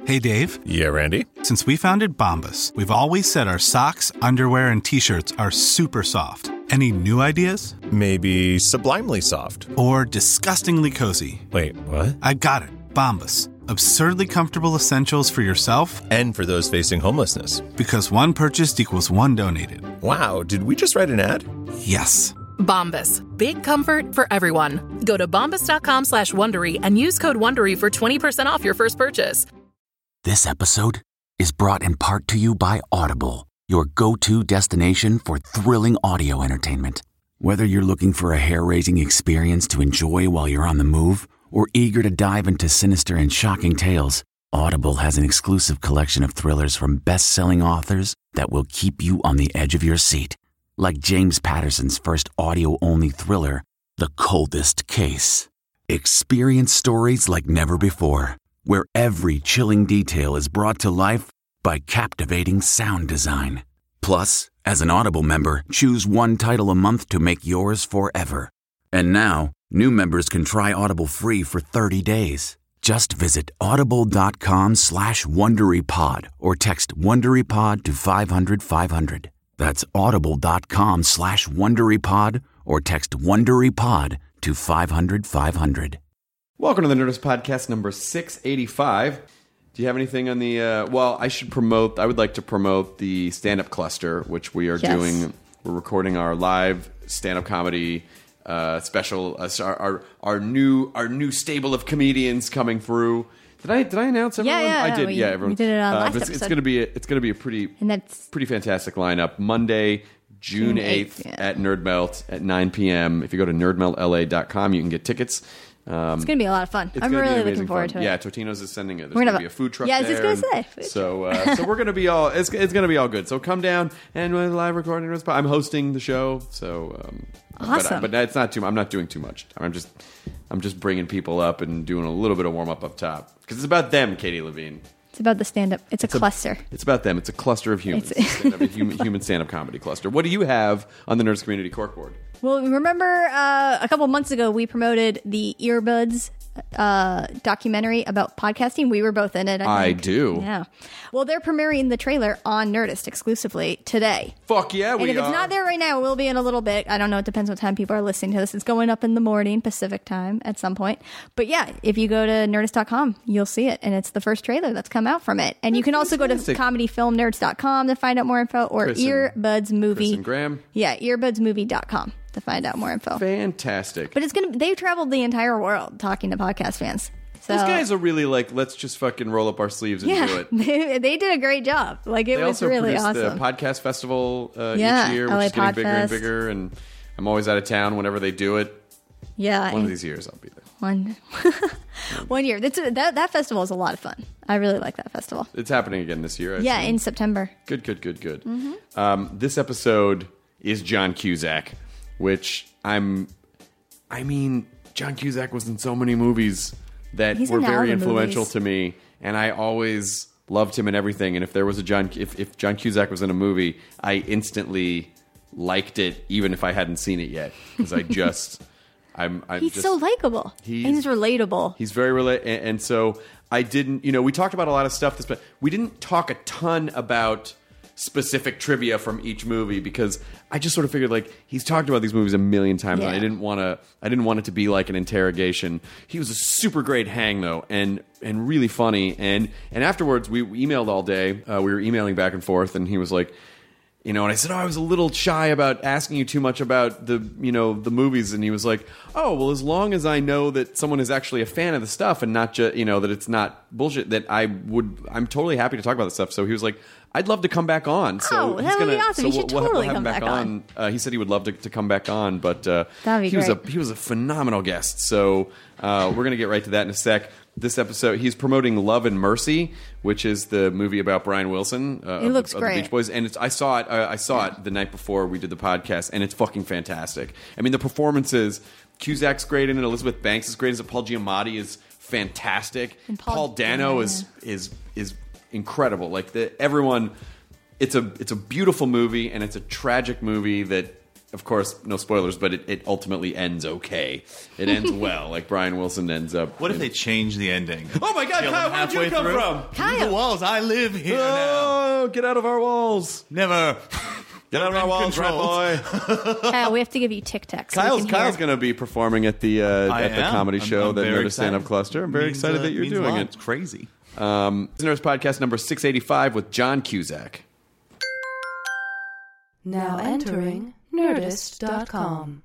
Hey, Dave. Yeah, Randy? Since we founded Bombas, we've always said our socks, underwear, and T-shirts are super soft. Any new ideas? Maybe sublimely soft. Or disgustingly cozy. Wait, what? I got it. Bombas. Absurdly comfortable essentials for yourself and for those facing homelessness. Because one purchased equals one donated. Wow, did we just write an ad? Yes. Bombas. Big comfort for everyone. Go to bombas.com/Wondery and use code Wondery for 20% off your first purchase. This episode is brought in part to you by Audible, your go-to destination for thrilling audio entertainment. Whether you're looking for a hair-raising experience to enjoy while you're on the move or eager to dive into sinister and shocking tales, Audible has an exclusive collection of thrillers from best-selling authors that will keep you on the edge of your seat. Like James Patterson's first audio-only thriller, The Coldest Case. Experience stories like never before, where every chilling detail is brought to life by captivating sound design. Plus, as an Audible member, choose one title a month to make yours forever. And now, new members can try Audible free for 30 days. Just visit audible.com/WonderyPod or text WonderyPod to 500-500. That's audible.com/WonderyPod or text WonderyPod to 500-500. Welcome to the Nerdist Podcast number 685. Do you have anything on the... I would like to promote the stand-up cluster, which we are doing. We're recording our live stand-up comedy special. Our new stable of comedians coming through. Did I announce everyone? Yeah, I did. everyone. We did it on last episode. It's going to be a pretty fantastic lineup. Monday, June 8th at Nerdmelt at 9 p.m. If you go to nerdmeltla.com, you can get tickets. It's going to be a lot of fun. I'm really looking forward to it. Yeah, Totino's is sending it. There's going to be a food truck there. Yeah, I was just going to say. So we're going to be all... It's going to be all good. So come down and we're live recording. I'm hosting the show. So... awesome. But it's not too... I'm not doing too much. I'm just bringing people up and doing a little bit of warm-up up top. Because it's about them, Katie Levine. It's about the stand-up. It's a cluster. It's about them. It's a cluster of humans. A human stand-up comedy cluster. What do you have on the Nerds Community Corkboard? Well, remember a couple months ago we promoted the Earbuds documentary about podcasting. We were both in it. I do. Yeah. Well, they're premiering the trailer on Nerdist exclusively today. Fuck yeah, and if it's not there right now, it will be in a little bit. I don't know. It depends what time people are listening to this. It's going up in the morning, Pacific time at some point. But yeah, if you go to Nerdist.com, you'll see it. And it's the first trailer that's come out from it. And you can also go to comedyfilmnerds.com to find out more info or Earbuds Movie. Chris and Graham. Yeah, earbudsmovie.com to find out more info. Fantastic. But they've traveled the entire world talking to podcast fans. So, those guys are really like, let's just fucking roll up our sleeves and do it. They did a great job. Like it was really awesome. They also produced the podcast festival each year, which is getting bigger and bigger. And I'm always out of town whenever they do it. Yeah. One of these years I'll be there. One year. That festival is a lot of fun. I really like that festival. It's happening again this year. In September. Good. Mm-hmm. This episode is John Cusack, which John Cusack was in so many movies that were very influential to me, and I always loved him in everything. And if there was if John Cusack was in a movie, I instantly liked it, even if I hadn't seen it yet, because he's so likable. He's relatable. He's very relatable, and so I didn't. We talked about a lot of stuff, but we didn't talk a ton about specific trivia from each movie because I just sort of figured like he's talked about these movies a million times and I didn't want it to be like an interrogation. He was a super great hang though and really funny and afterwards we emailed all day. We were emailing back and forth and he was like, and I said, I was a little shy about asking you too much about the movies. And he was like, oh, well, as long as I know that someone is actually a fan of the stuff and not just, that it's not bullshit, that I'm totally happy to talk about the stuff. So he was like, I'd love to come back on. So that would be awesome. You should totally come back on. He said he would love to come back on, but that'd be great. He was a phenomenal guest. So we're going to get right to that in a sec. This episode, he's promoting Love and Mercy, which is the movie about Brian Wilson. It looks great. The Beach Boys, and I saw it the night before we did the podcast, and it's fucking fantastic. I mean, the performances. Cusack's great in it. Elizabeth Banks is great as it. Paul Giamatti is fantastic. And Paul Dano is incredible. Like everyone, it's a beautiful movie, and it's a tragic movie that of course, no spoilers, but it ultimately ends okay. It ends well. Like Brian Wilson ends up. What if they change the ending? Oh my God, Kill Kyle, them where did you halfway come through? from? Kyle. The walls. I live here now. Oh, get out of our walls. Never. Get out of our walls, rat boy. Kyle, we have to give you Tic Tacs. So Kyle's going to be performing at the comedy show, the very Nerdist Stand Up excited. Cluster. I'm very excited that you're Means doing a lot. it. It's crazy. Listeners Podcast number 685 with John Cusack. Now entering Nerdist.com.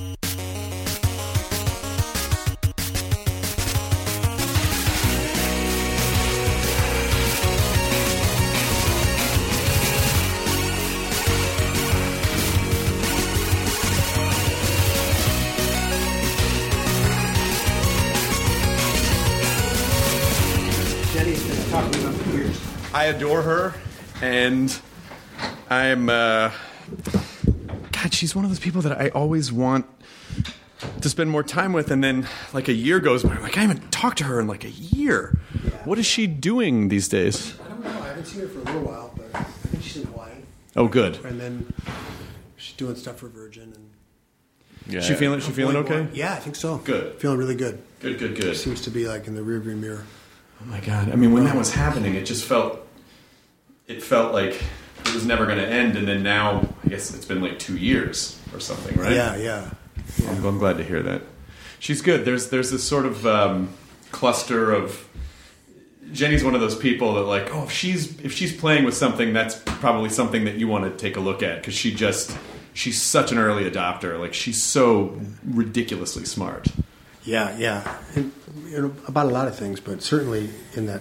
Jenny's been talking about for years. I adore her, and I'm God, she's one of those people that I always want to spend more time with, and then like a year goes by, I'm like, I haven't talked to her in like a year. Yeah. What is she doing these days? I don't know. I haven't seen her for a little while, but I think she's in Hawaii. Oh, good. And then she's doing stuff for Virgin. And Yeah. She feeling okay? Yeah, I think so. Good. Feeling really good. Good. Seems to be like in the rearview mirror. Oh my God! I mean, when that was happening, it felt like it was never going to end, and then now I guess it's been like 2 years or something, right? Yeah. I'm glad to hear that. She's good. There's this sort of cluster of. Jenny's one of those people that like, oh, if she's playing with something, that's probably something that you want to take a look at because she's such an early adopter. Like she's so ridiculously smart. Yeah. And, about a lot of things, but certainly in that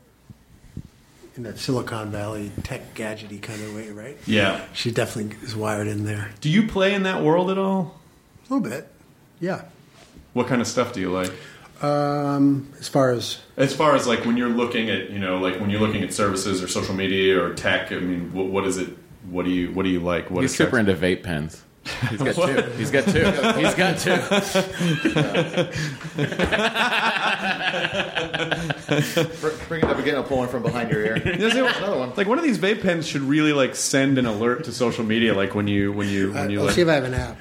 Silicon Valley tech gadgety kind of way, right? Yeah. She definitely is wired in there. Do you play in that world at all? A little bit. Yeah. What kind of stuff do you like? As far as like when you're looking at like when you're looking at services or social media or tech, I mean, what is it? What do you like? What He's is super into vape pens. He's got two. He's got two. Bring it up again. I'll pull one from behind your ear. Another one. Like one of these vape pens should really like send an alert to social media, like when you I'll like. see if I have an app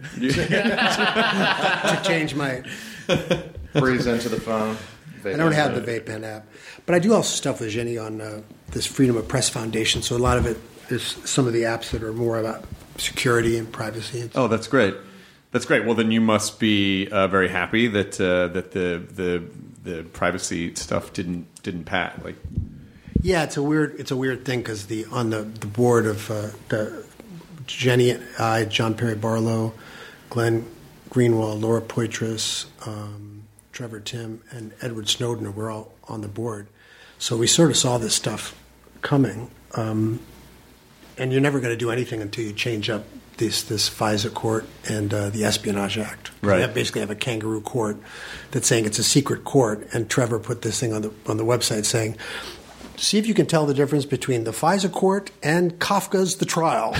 to change my. Breeze into the phone. I don't have the Vape Pen app, but I do also stuff with Jenny on this Freedom of Press Foundation. So a lot of it is some of the apps that are more about security and privacy. Oh, that's great. That's great. Well, then you must be very happy that the privacy stuff didn't pass. Like, yeah, it's a weird thing because on the board of the Jenny and I, John Perry Barlow, Glenn Greenwald, Laura Poitras, Trevor Tim, and Edward Snowden were all on the board. So we sort of saw this stuff coming. And you're never going to do anything until you change up this FISA court and the Espionage Act. Right. You basically have a kangaroo court that's saying it's a secret court. And Trevor put this thing on the website saying, see if you can tell the difference between the FISA court and Kafka's The Trial.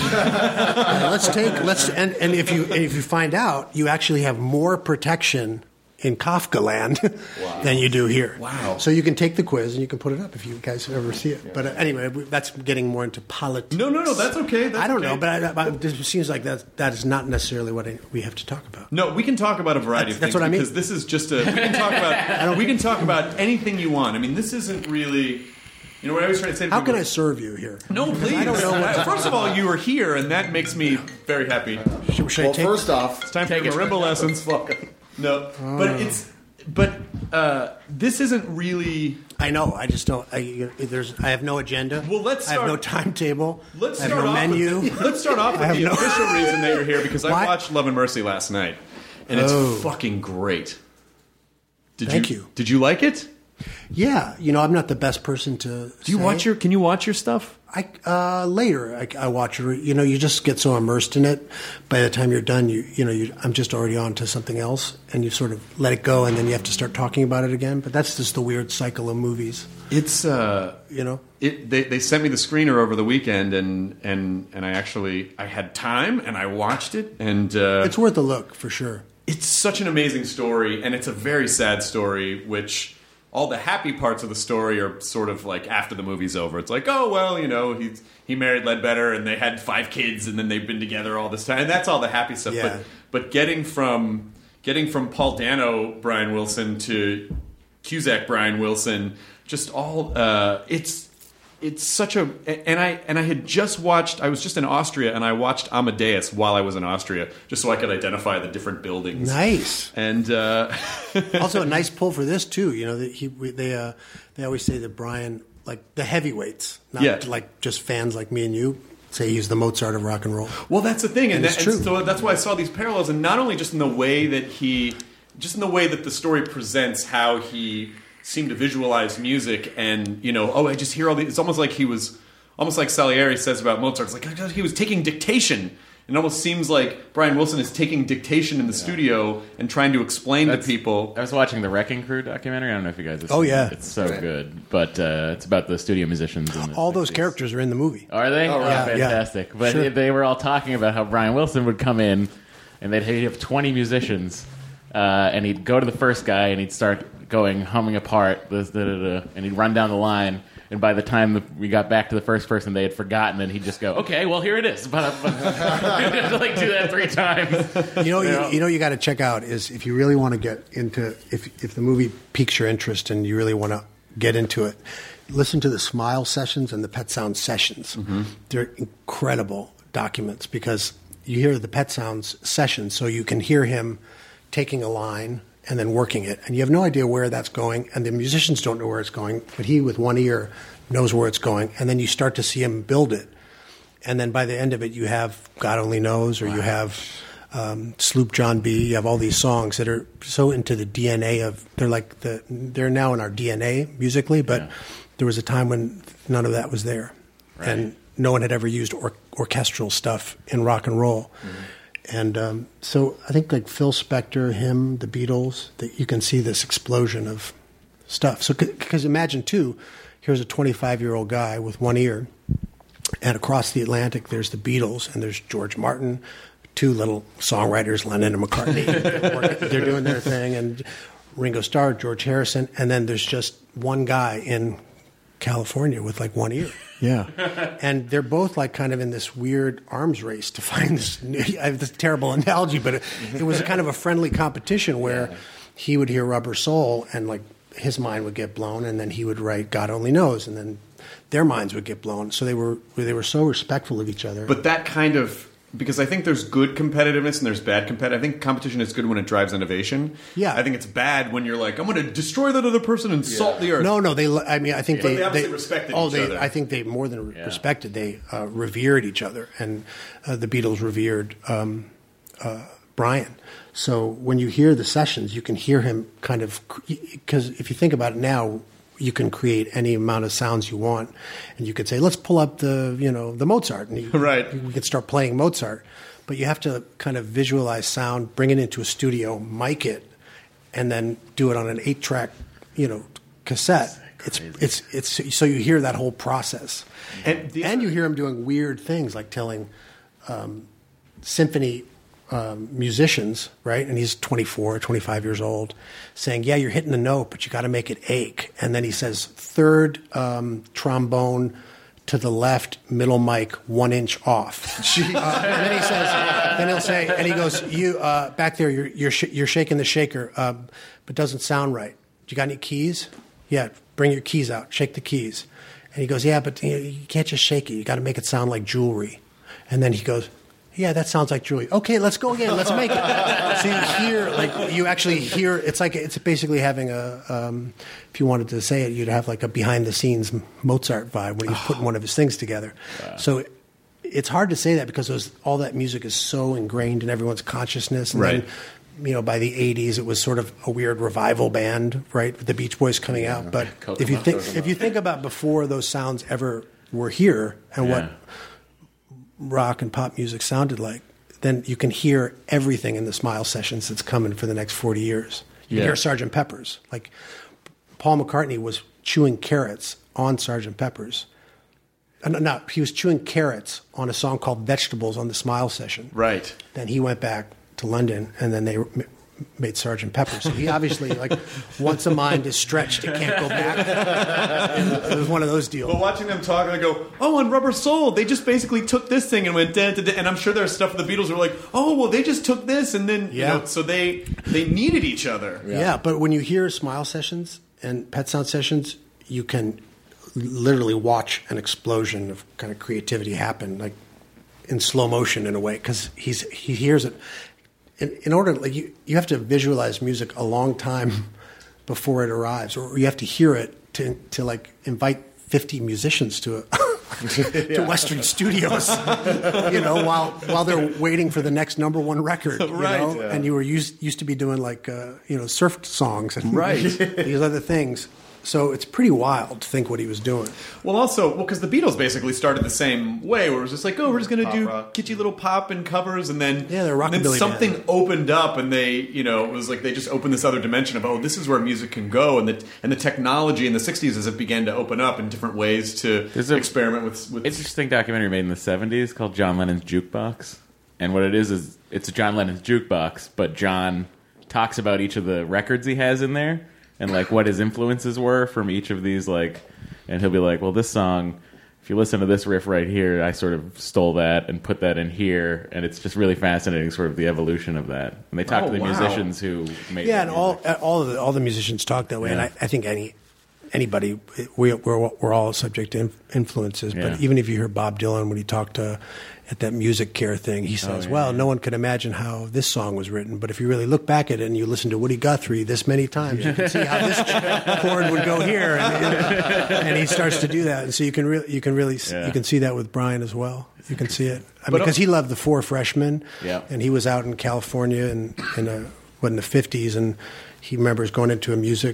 And if you find out, you actually have more protection in Kafka land than you do here. Wow. So you can take the quiz and you can put it up if you guys ever see it. Yeah. But anyway, that's getting more into politics. No, that's okay. I don't know, but it seems like that is not necessarily what we have to talk about. No, we can talk about a variety of things. That's what I mean. Because this is just we can talk about anything you want. I mean, this isn't really. You know what I was trying to say to How people? can I serve you here? No, please. I don't know. First of all, you are here, and that makes me very happy. First off, it's time for marimba lessons. No, but this isn't really. I know. I just don't. I have no agenda. Well, I have no timetable. I have no menu. Let's start off with the official reason that you're here because I watched Love and Mercy last night, and it's fucking great. Thank you. Did you like it? Yeah, I'm not the best person to. Can you watch your stuff? Later I watch it. You just get so immersed in it. By the time you're done, I'm just already on to something else, and you sort of let it go, and then you have to start talking about it again. But that's just the weird cycle of movies. It's They sent me the screener over the weekend, and I had time, and I watched it, and it's worth a look for sure. It's such an amazing story, and it's a very sad story, which all the happy parts of the story are sort of like after the movie's over. It's like, oh well, he married Ledbetter and they had 5 kids and then they've been together all this time, and that's all the happy stuff. Yeah. But getting from Paul Dano Brian Wilson to Cusack Brian Wilson, just all it's such a and I had just watched. I was just in Austria and I watched Amadeus while I was in Austria, just so I could identify the different buildings. Nice. And also a nice pull for this too. They always say that Brian, like the heavyweights, not like just fans like me and you, say he's the Mozart of rock and roll. Well, that's the thing, and it's true. So that's why I saw these parallels, and not only just in the way that the story presents how he seemed to visualize music, and I just hear all these. It's almost like Salieri says about Mozart. It's like he was taking dictation. It almost seems like Brian Wilson is taking dictation in the studio and trying to explain to people. I was watching the Wrecking Crew documentary. I don't know if you guys have seen it. It's so good. But it's about the studio musicians. All those characters are in the movie. Are they? Oh, right. Fantastic. Yeah. But Sure. they were all talking about how Brian Wilson would come in and he'd have 20 musicians and he'd go to the first guy and he'd start humming a part, and he'd run down the line. And by the time we got back to the first person, they had forgotten, and he'd just go, "Okay, well, here it is." But like do that 3 times. You got to check out is if you really want to get into if the movie piques your interest and you really want to get into it, listen to the Smile Sessions and the Pet Sounds Sessions. Mm-hmm. They're incredible documents because you hear the Pet Sounds sessions, so you can hear him taking a line and then working it. And you have no idea where that's going, and the musicians don't know where it's going, but he, with one ear, knows where it's going. And then you start to see him build it. And then by the end of it, you have God Only Knows, or you have Sloop John B. You have all these songs that are so into the DNA of, they're now in our DNA musically, but there was a time when none of that was there. Right. And no one had ever used orchestral stuff in rock and roll. Mm-hmm. And so I think like Phil Spector, him, the Beatles, that you can see this explosion of stuff. So because imagine, too, here's a 25-year-old guy with one ear, and across the Atlantic there's the Beatles, and there's George Martin, 2 little songwriters, Lennon and McCartney. They're doing their thing, and Ringo Starr, George Harrison, and then there's just one guy in California with like one ear. Yeah. And they're both like kind of in this weird arms race to find this. I have this terrible analogy, but it was a kind of a friendly competition where he would hear Rubber Soul and like his mind would get blown, and then he would write God Only Knows, and then their minds would get blown. So they were so respectful of each other. But that kind of, because I think there's good competitiveness and there's bad competitive. I think competition is good when it drives innovation. Yeah. I think it's bad when you're like, I'm going to destroy that other person and salt the earth. No. I think they obviously respected each other. I think they more than respected. They revered each other, and the Beatles revered Brian. So when you hear the sessions, you can hear him kind of, because if you think about it now, you can create any amount of sounds you want, and you could say, let's pull up the Mozart, and we could start playing Mozart. But you have to kind of visualize sound, bring it into a studio, mic it, and then do it on an 8-track, cassette. It's so you hear that whole process, and you hear him doing weird things like telling symphony musicians, right? And he's 24, 25 years old, saying, yeah, you're hitting the note, but you got to make it ache. And then he says, 3rd trombone to the left, middle mic, 1 inch off. And then he'll say, and he goes, you back there, you're shaking the shaker, but doesn't sound right. You got any keys? Yeah, bring your keys out, shake the keys. And he goes, yeah, but you can't just shake it. You got to make it sound like jewelry. And then he goes, yeah, that sounds like jewelry. Okay, let's go again. Let's make it. So you actually hear. It's basically having if you wanted to say it, you'd have like a behind the scenes Mozart vibe when he's putting one of his things together. Wow. So it's hard to say that because all that music is so ingrained in everyone's consciousness. And then, by the 80s, it was sort of a weird revival band, right, with the Beach Boys coming out. But if you think about before those sounds ever were here and what rock and pop music sounded like, then you can hear everything in the Smile Sessions that's coming for the next 40 years. You hear Sgt. Pepper's. Like, Paul McCartney was chewing carrots on Sgt. Pepper's. No, he was chewing carrots on a song called Vegetables on the Smile Session. Right. Then he went back to London, and then they made Sgt. Pepper. So he obviously, like, once a mind is stretched, it can't go back. It was one of those deals. But watching them talk, I go, oh, on Rubber Soul, they just basically took this thing and went da da da. And I'm sure there's stuff the Beatles were like, oh, well, they just took this and then, you know, so they needed each other. Yeah, but when you hear Smile Sessions and Pet Sound Sessions, you can literally watch an explosion of kind of creativity happen, like in slow motion in a way, because he hears it. In order, like you have to visualize music a long time before it arrives, or you have to hear it to like invite 50 musicians to to Western studios, you know, while they're waiting for the next number one record, right? Know? Yeah. And you were used to be doing like surf songs and these other things. So it's pretty wild to think what he was doing. Well, because the Beatles basically started the same way, where it was just like, oh, we're just going to do kitschy little pop and covers, and then something opened up, and they, you know, it was like they just opened this other dimension of, oh, this is where music can go, and the technology in the '60s as it began to open up in different ways to experiment with. Interesting documentary made in the '70s called John Lennon's Jukebox, and what it is it's John Lennon's jukebox, but John talks about each of the records he has in there. And, like, what his influences were from each of these, like... And he'll be like, well, this song, if you listen to this riff right here, I sort of stole that and put that in here. And it's just really fascinating, sort of, the evolution of that. And they talk to the musicians who made it. Yeah, and all the musicians talk that way. Yeah. And I think anybody, we're all subject to influences. But even if you hear Bob Dylan, when he talked at that Music Care thing, he says, well, no one could imagine how this song was written, but if you really look back at it and you listen to Woody Guthrie this many times, you can see how this chord would go here, and he starts to do that, and so you can see that with Brian as well. You can see it because he loved the Four Freshmen, and he was out in California in the 50s, and he remembers going into a music.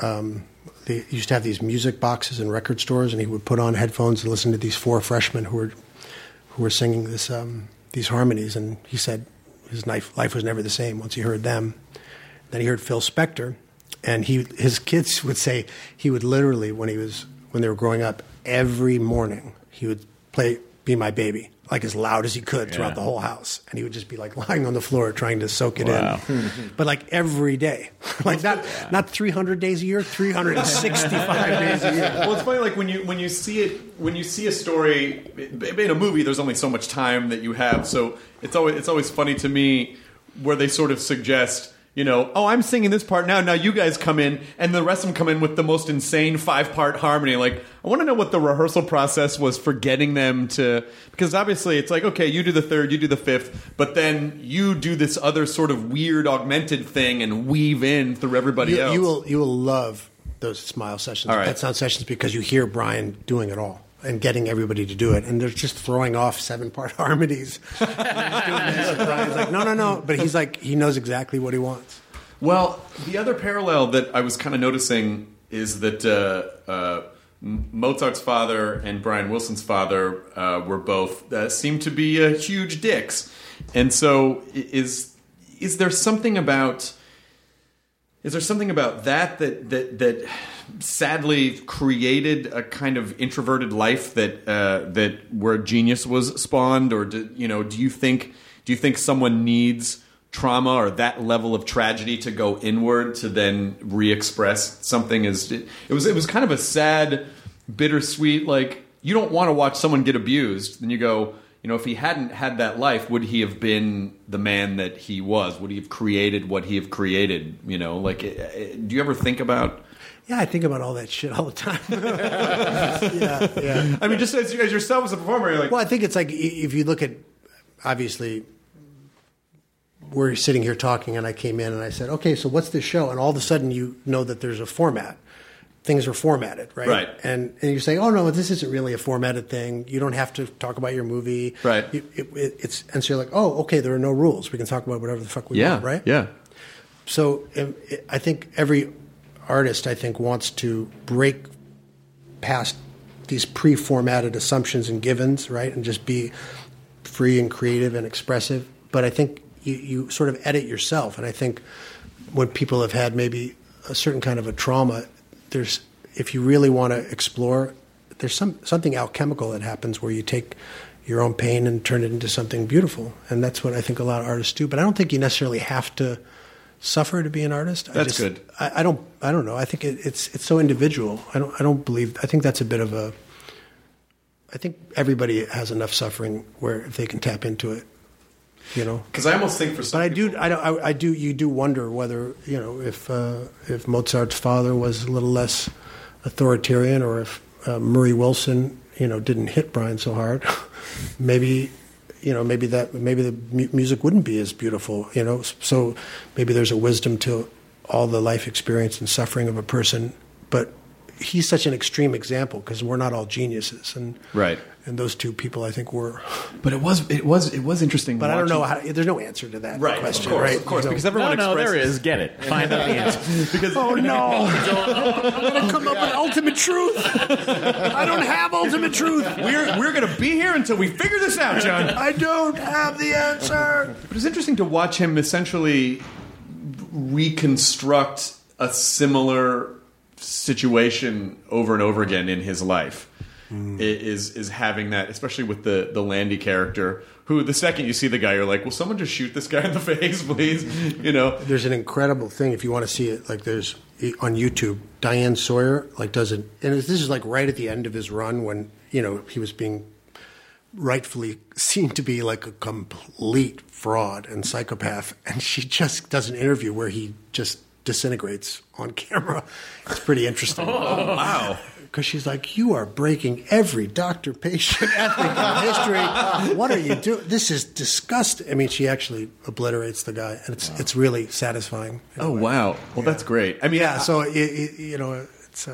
They used to have these music boxes in record stores, and he would put on headphones and listen to these Four Freshmen who were singing these harmonies, and he said his life was never the same once he heard them. Then he heard Phil Spector, and his kids would say he would literally, when they were growing up, every morning he would play "Be My Baby" like as loud as he could throughout the whole house, and he would just be like lying on the floor trying to soak it in, but like every day, like not 300 days a year, 365 days a year. Well, it's funny, like when you see a story in a movie, there's only so much time that you have, so it's always funny to me where they sort of suggest, you know, oh, I'm singing this part now you guys come in, and the rest of them come in with the most insane 5-part harmony. Like, I want to know what the rehearsal process was for getting them to, because obviously it's like, okay, you do the third, you do the fifth, but then you do this other sort of weird augmented thing and weave in through everybody else. You will love those Smile Sessions, Pet Sound Sessions, because you hear Brian doing it all and getting everybody to do it, and they're just throwing off 7-part harmonies. And he's doing this, and Brian's like, no, but he's like, he knows exactly what he wants. Well, the other parallel that I was kind of noticing is that Mozart's father and Brian Wilson's father were both seemed to be huge dicks, and so is there something about that sadly created a kind of introverted life that where genius was spawned, or do you think someone needs trauma or that level of tragedy to go inward to then re-express something? It was kind of a sad, bittersweet, like, you don't want to watch someone get abused. Then you go, if he hadn't had that life, would he have been the man that he was? Would he have created what he have created? Like, do you ever think about? Yeah, I think about all that shit all the time. Yeah. I mean, just as yourself as a performer, you're like, well, I think it's like, if you look at, obviously, we're sitting here talking, and I came in and I said, okay, so what's this show? And all of a sudden you know that there's a format. Things are formatted, right? Right. And you say, oh, no, this isn't really a formatted thing. You don't have to talk about your movie. Right. And so you're like, oh, okay, there are no rules. We can talk about whatever the fuck we want, right? Yeah. So I think every artist, wants to break past these pre-formatted assumptions and givens, right? And just be free and creative and expressive. But I think you sort of edit yourself. And I think when people have had maybe a certain kind of a trauma, if you really want to explore, there's something alchemical that happens where you take your own pain and turn it into something beautiful. And that's what I think a lot of artists do. But I don't think you necessarily have to suffer to be an artist. That's good. I don't know. I think it's so individual. I think that's a bit of a. I think everybody has enough suffering where if they can tap into it, Because I almost think for some. But you do wonder whether if Mozart's father was a little less authoritarian, or if Murray Wilson didn't hit Brian so hard, maybe the music wouldn't be as beautiful. So maybe there's a wisdom to all the life experience and suffering of a person, but he's such an extreme example because we're not all geniuses, and right. And those two people, I think, were. But it was interesting. But I don't know there's no answer to that question, of course, because everyone there is. Get it. Find out the answer. Because oh no, I'm going to come up with ultimate truth. I don't have ultimate truth. We're going to be here until we figure this out, John. I don't have the answer. But it's interesting to watch him essentially reconstruct a similar situation over and over again in his life. Is having that, especially with the Landy character, who the second you see the guy, you're like, will someone just shoot this guy in the face, please? There's an incredible thing if you want to see it. Like there's on YouTube, Diane Sawyer does it, and this is like right at the end of his run when he was being rightfully seen to be like a complete fraud and psychopath, and she just does an interview where he just disintegrates on camera. It's pretty interesting. Oh wow. Because she's like, you are breaking every doctor-patient ethic in history. What are you doing? This is disgusting. I mean, she actually obliterates the guy, and it's really satisfying. Oh wow! Well, that's great. I mean, So it's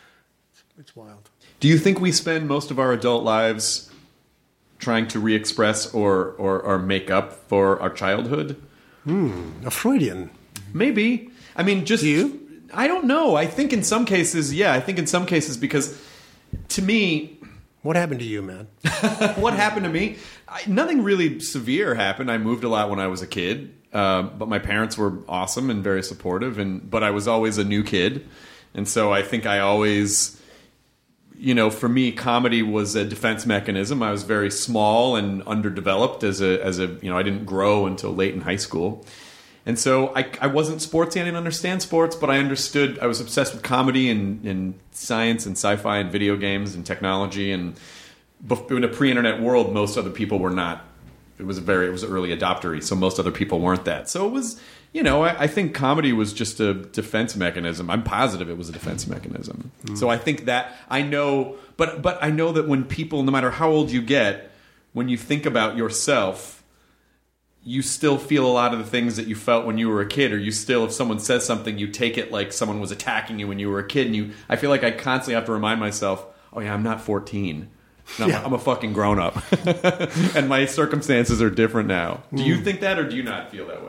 wild. Do you think we spend most of our adult lives trying to re-express or make up for our childhood? A Freudian. Maybe. I mean, just do you? I don't know. I think in some cases, because to me... What happened to you, man? What happened to me? Nothing really severe happened. I moved a lot when I was a kid, but my parents were awesome and very supportive, but I was always a new kid. And so I think I always... for me, comedy was a defense mechanism. I was very small and underdeveloped as a I didn't grow until late in high school. And so I wasn't sportsy. I didn't understand sports, but I understood. I was obsessed with comedy and science and sci-fi and video games and technology. And in a pre-internet world, most other people were not. It was early adoptery, so most other people weren't that. So it was, I think comedy was just a defense mechanism. I'm positive it was a defense mechanism. So I think that I know, but I know that when people, no matter how old you get, when you think about yourself, you still feel a lot of the things that you felt when you were a kid, or you still, if someone says something, you take it like someone was attacking you when you were a kid. And I feel like I constantly have to remind myself, oh yeah, I'm not 14. No, I'm a fucking grown up, and my circumstances are different now. Do you think that, or do you not feel that way?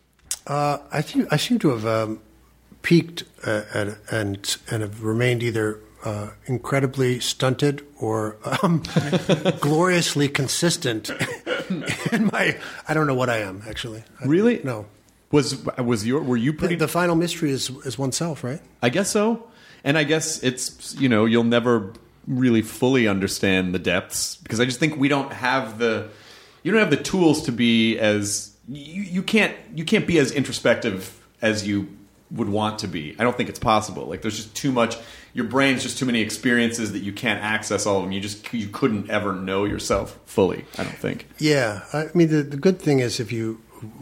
I seem to have peaked and have remained either incredibly stunted or gloriously consistent in my. I don't know what I am actually. Really? No. Were you pretty? The final mystery is oneself, right? I guess so, and I guess it's you'll never really fully understand the depths, because I just think we don't have the tools to be as you can't be as introspective as you would want to be. I don't think it's possible. Like there's just too much. Your brain's just too many experiences that you can't access all of them. You couldn't ever know yourself fully, I don't think. Yeah, I mean the good thing is if you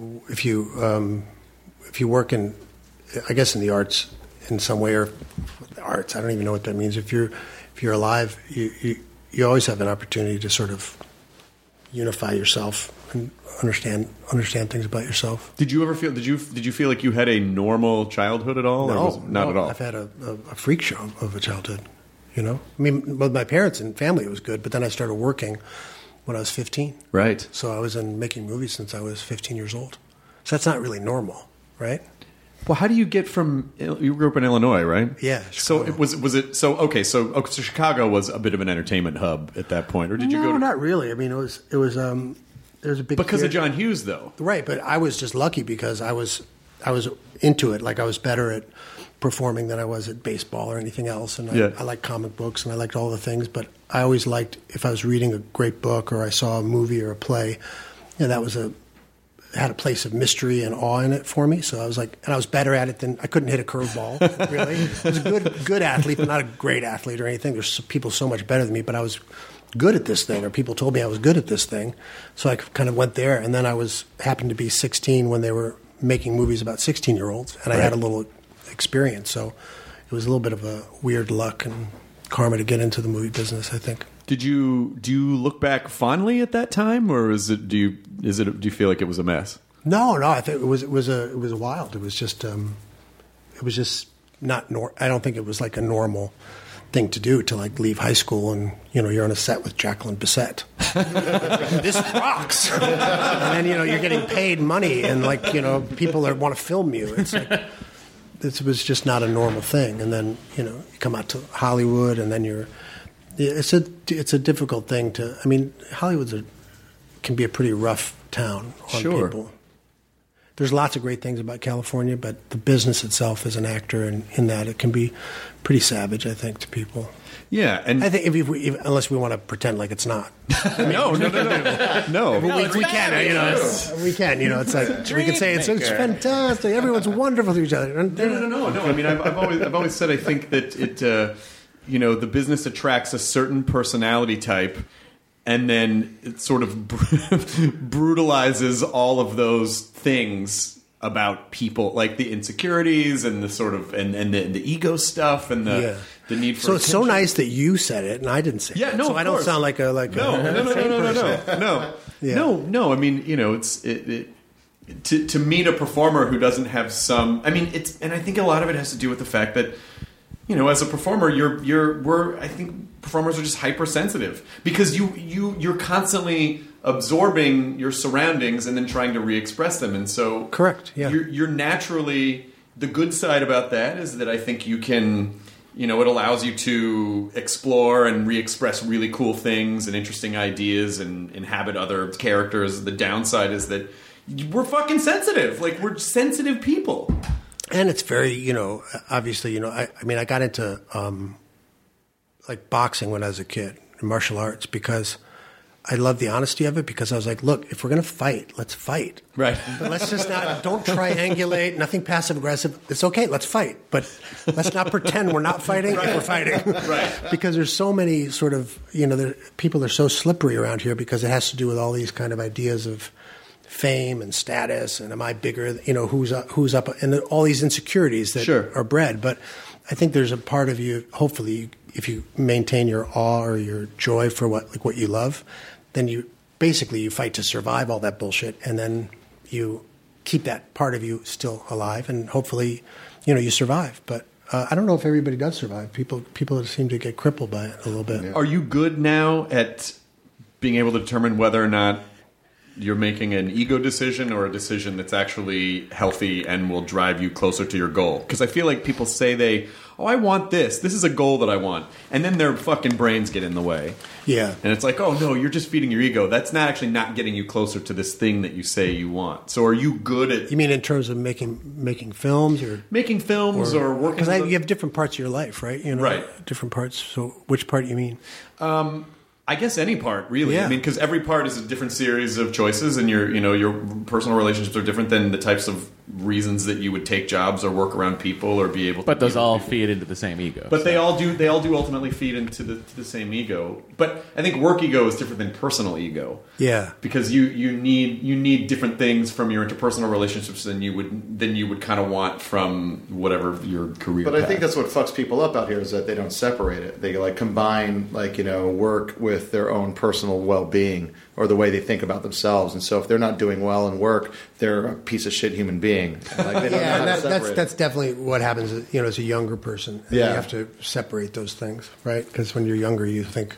work in, I guess in the arts in some way, or the arts, I don't even know what that means. If you're alive, you always have an opportunity to sort of unify yourself and understand things about yourself. Did you ever feel? Did you feel like you had a normal childhood at all? No, or not at all. I've had a freak show of a childhood. I mean, with my parents and family, it was good. But then I started working when I was 15. Right. So I was making movies since I was 15 years old. So that's not really normal, right? Well, how do you get from? You grew up in Illinois, right? Yeah. Chicago. So was it? So okay. So Chicago was a bit of an entertainment hub at that point, or did you go? No, not really. I mean, it was. There's a big because of John Hughes, though, right? But I was just lucky because I was into it. Like I was better at performing than I was at baseball or anything else, and I liked comic books and I liked all the things. But I always liked if I was reading a great book or I saw a movie or a play, that was had a place of mystery and awe in it for me. So I was like, and I was better at it than I couldn't hit a curveball. Really, I was a good athlete, but not a great athlete or anything. There's people so much better than me, but I was good at this thing, or people told me I was good at this thing. So I kind of went there, and then I happened to be 16 when they were making movies about 16-year-olds, and I had a little experience. So it was a little bit of a weird luck and karma to get into the movie business, I think. Do you look back fondly at that time, or do you feel like it was a mess? No, I think it was wild. It was just not. I don't think it was like a normal thing to do to like leave high school and you're on a set with Jacqueline Bisset. This rocks, and then you're getting paid money and people want to film you. It's like it was just not a normal thing. And then you come out to Hollywood, and then it's a difficult thing to. I mean, Hollywood can be a pretty rough town on people. There's lots of great things about California, but the business itself as an actor and in that it can be pretty savage, I think, to people. Yeah, and I think unless we want to pretend like it's not. No. We can. We can. It's like we can say it's fantastic. Everyone's wonderful to each other. No. I mean, I've always said I think that it, the business attracts a certain personality type. And then it sort of brutalizes all of those things about people, like the insecurities and the sort of and the ego stuff and the need for. So it's so nice that you said it and I didn't say it. Yeah, no, so I don't sound like no. I mean, it's to meet a performer who doesn't have some. I mean, and I think a lot of it has to do with the fact that. As a performer, I think performers are just hypersensitive because you're constantly absorbing your surroundings and then trying to re-express them, and so correct. Yeah, you're naturally. The good side about that is that I think you can, it allows you to explore and re-express really cool things and interesting ideas and inhabit other characters. The downside is that we're fucking sensitive. Like we're sensitive people. And it's very, obviously, I mean, I got into like boxing when I was a kid, martial arts, because I love the honesty of it. Because I was like, look, if we're going to fight, let's fight. Right. But let's just don't triangulate, nothing passive aggressive. It's okay, let's fight. But let's not pretend we're not fighting if we're fighting. Right. Because there's so many sort of, people are so slippery around here because it has to do with all these kind of ideas of fame and status and am I bigger, who's up and all these insecurities that are bred. But I think there's a part of you, hopefully, if you maintain your awe or your joy for what you love, then you fight to survive all that bullshit, and then you keep that part of you still alive, and hopefully, you survive. But I don't know if everybody does survive. People seem to get crippled by it a little bit. Yeah. Are you good now at being able to determine whether or not you're making an ego decision or a decision that's actually healthy and will drive you closer to your goal? Because I feel like people say I want this. This is a goal that I want. And then their fucking brains get in the way. Yeah. And it's like, oh, no, you're just feeding your ego. That's not actually not getting you closer to this thing that you say you want. So are you good at... You mean in terms of making films? Or making films or working... Because you have different parts of your life, right? Right. Different parts. So which part do you mean? I guess any part, really. Yeah. I mean, because every part is a different series of choices, and your personal relationships are different than the types of reasons that you would take jobs or work around people or be able to. But those all feed into the same ego. But they all do. They all do ultimately feed into the same ego. But I think work ego is different than personal ego. Yeah. Because you need different things from your interpersonal relationships than you would kind of want from whatever your career. But I think that's what fucks people up out here is that they don't separate it. They combine work with their own personal well-being or the way they think about themselves. And so if they're not doing well in work, they're a piece of shit human being. They don't know how to separate it. That's definitely what happens, as a younger person. You have to separate those things, right? Because when you're younger, you think,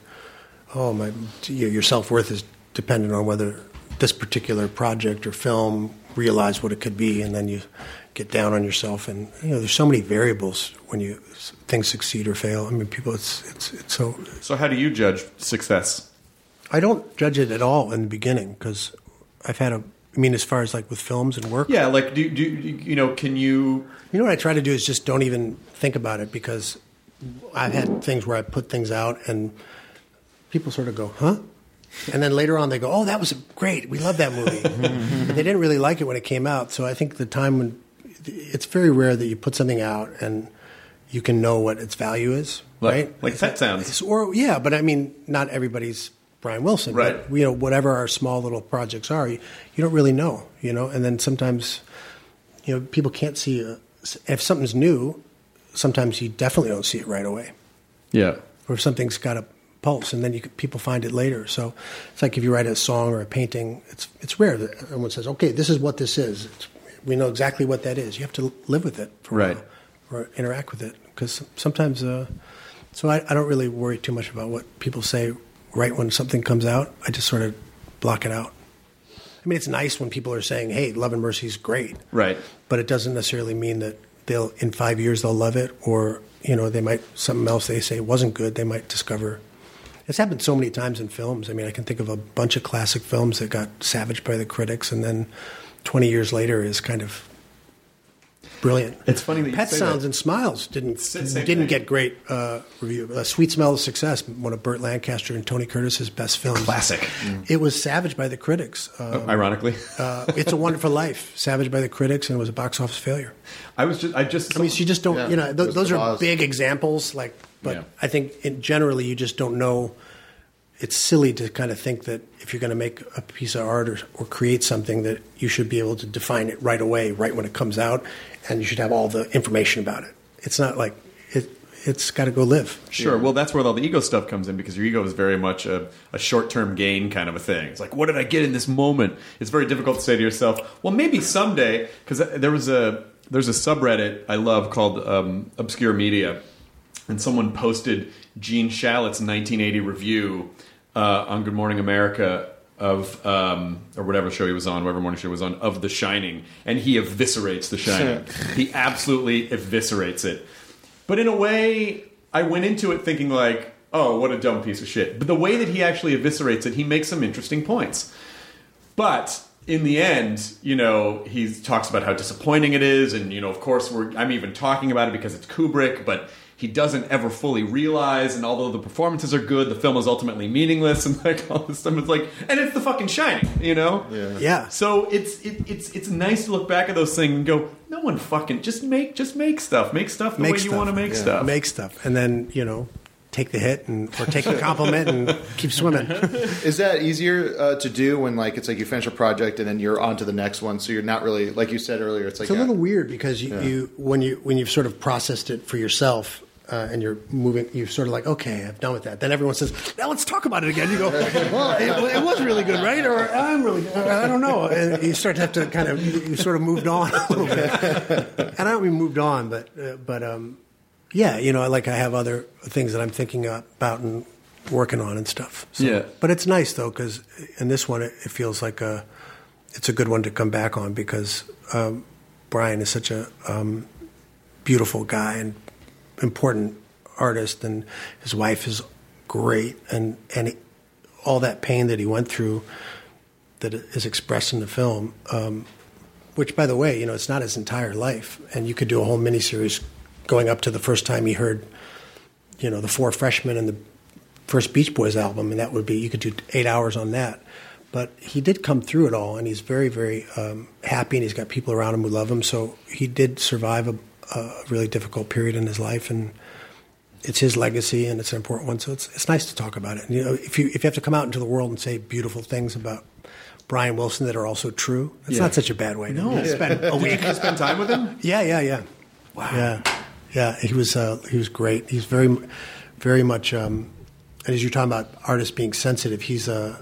your self-worth is dependent on whether this particular project or film realize what it could be, and then you get down on yourself. And there's so many variables when things succeed or fail. I mean, people, it's so. So how do you judge success? I don't judge it at all in the beginning because I've had as far as with films and work. Yeah, can you? What I try to do is just don't even think about it because I've had things where I put things out and people sort of go, huh? And then later on they go, oh, that was great. We love that movie. But they didn't really like it when it came out. So I think the time when it's very rare that you put something out and you can know what its value is, right? Like Pet Sounds. Yeah, but I mean, not everybody's Brian Wilson. Right. But, whatever our small little projects are, you don't really know, and then sometimes, people can't see, if something's new, sometimes you definitely don't see it right away. Yeah. Or if something's got a pulse, and then people find it later. So it's like if you write a song or a painting, it's rare that someone says, okay, this is what this is. We know exactly what that is. You have to live with it for a while, or interact with it. Because sometimes, so I don't really worry too much about what people say right when something comes out. I just sort of block it out. I mean, it's nice when people are saying, hey, Love and Mercy is great. Right. But it doesn't necessarily mean that in 5 years they'll love it, or, they might, something else they say wasn't good, they might discover. It's happened so many times in films. I mean, I can think of a bunch of classic films that got savaged by the critics, and then 20 years later is kind of brilliant. It's funny that you Pet say Sounds that. and Smiles didn't get great review. Sweet Smell of Success, one of Burt Lancaster and Tony Curtis's best films. Classic. It was savaged by the critics. Ironically. It's a Wonderful Life, savaged by the critics, and it was a box office failure. I mean, you just don't. Those are big examples. But I think generally you just don't know. It's silly to kind of think that if you're going to make a piece of art or create something, that you should be able to define it right away, right when it comes out, and you should have all the information about it. It's not like it's got to go live. Sure. Well, that's where all the ego stuff comes in, because your ego is very much a short-term gain kind of a thing. It's like, what did I get in this moment? It's very difficult to say to yourself, well, maybe someday, because there's a subreddit I love called Obscure Media, and someone posted Gene Shalit's 1980 review on Good Morning America of or whatever show he was on, whatever morning show he was on, of The Shining, and he eviscerates The Shining. He absolutely eviscerates it. But in a way, I went into it thinking like, oh, what a dumb piece of shit. But the way that he actually eviscerates it, he makes some interesting points. But in the end, he talks about how disappointing it is, and of course I'm even talking about it because it's Kubrick, but he doesn't ever fully realize, and although the performances are good, the film is ultimately meaningless, and like all this stuff. It's like, and it's the fucking Shining, Yeah. So it's nice to look back at those things and go, no one fucking just make stuff, make stuff the way you want to make stuff, make stuff, and then take the hit or take the compliment and keep swimming. Is that easier to do when it's like you finish a project and then you're on to the next one? So you're not really, like you said earlier, it's like it's a little weird because when you've sort of processed it for yourself. And you're moving, you're sort of like, okay, I'm done with that. Then everyone says, now let's talk about it again. You go, well, it was really good, right? Or I'm really good. I don't know. And you start to have to you sort of moved on a little bit. And I don't mean moved on, but yeah, I have other things that I'm thinking about and working on and stuff. So, yeah. But it's nice, though, because in this one, it feels like it's a good one to come back on because Brian is such a beautiful guy and important artist, and his wife is great, and all that pain that he went through that is expressed in the film, which, by the way, it's not his entire life, and you could do a whole miniseries going up to the first time he heard, the Four Freshmen and the first Beach Boys album, and that would be, you could do 8 hours on that. But he did come through it all, and he's very, very happy, and he's got people around him who love him, so he did survive a really difficult period in his life, and it's his legacy, and it's an important one. So it's nice to talk about it. And, if you have to come out into the world and say beautiful things about Brian Wilson that are also true, it's not such a bad way to spend a week. Did you spend time with him? Yeah. Wow. Yeah. He was great. He's very, very much. And as you're talking about artists being sensitive, he's the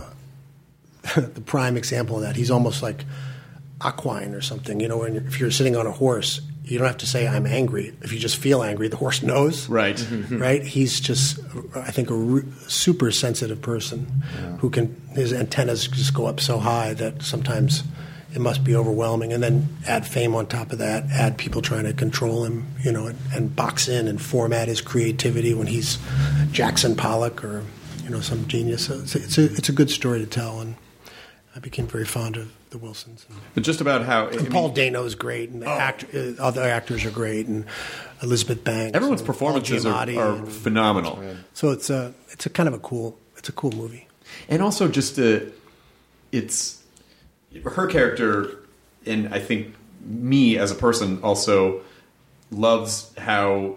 prime example of that. He's almost like equine or something. If you're sitting on a horse, you don't have to say I'm angry. If you just feel angry, the horse knows. Right. Right? He's just, I think, a super sensitive person who his antennas just go up so high that sometimes it must be overwhelming. And then add fame on top of that, add people trying to control him, and box in and format his creativity when he's Jackson Pollock or, some genius. So it's a good story to tell, and I became very fond of the Wilsons. But just about how... Paul Dano is great, and other actors are great, and Elizabeth Banks. Everyone's performances are phenomenal. So it's a kind of a cool movie. And also just it's her character, and I think me as a person also loves how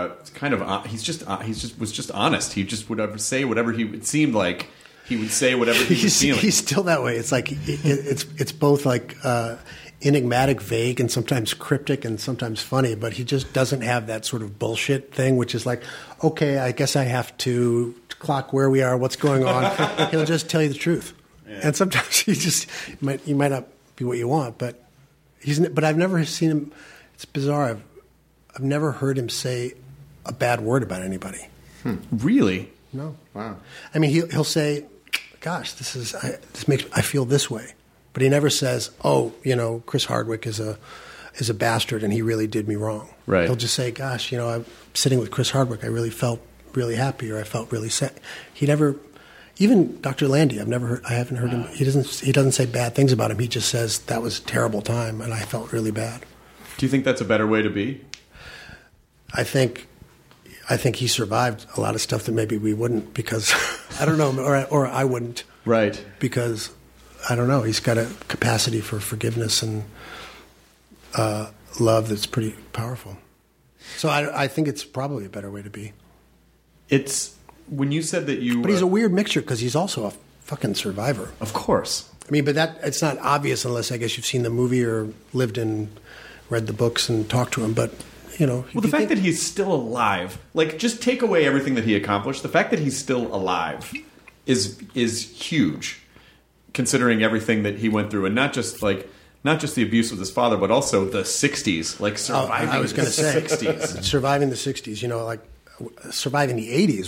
he was just honest. He just would say whatever it seemed like he would say whatever he was feeling. He's still that way. It's like it's both like enigmatic, vague, and sometimes cryptic, and sometimes funny. But he just doesn't have that sort of bullshit thing, which is like, okay, I guess I have to clock where we are, what's going on. He'll just tell you the truth, and sometimes he might not be what you want, but I've never seen him. It's bizarre. I've never heard him say a bad word about anybody. Really? No. Wow. I mean, he'll say, "Gosh, this makes I feel this way," but he never says, "Oh, Chris Hardwick is a bastard and he really did me wrong." Right. He'll just say, "Gosh, I'm sitting with Chris Hardwick. I really felt really happy, or I felt really sad." He never, even Dr. Landy. I haven't heard him. He doesn't say bad things about him. He just says that was a terrible time and I felt really bad. Do you think that's a better way to be? I think he survived a lot of stuff that maybe we wouldn't, because I don't know, or I wouldn't. Right. Because I don't know, he's got a capacity for forgiveness and love that's pretty powerful. So I think it's probably a better way to be. It's when you said that you. But he's a weird mixture because he's also a fucking survivor. Of course. I mean, but it's not obvious unless I guess you've seen the movie or read the books and talked to him. But well, the fact that he's still alive, like, just take away everything that he accomplished. The fact that he's still alive is huge, considering everything that he went through, and not just the abuse with his father, but also the '60s, like surviving. I was going to say '60s, surviving the '60s. Like surviving the '80s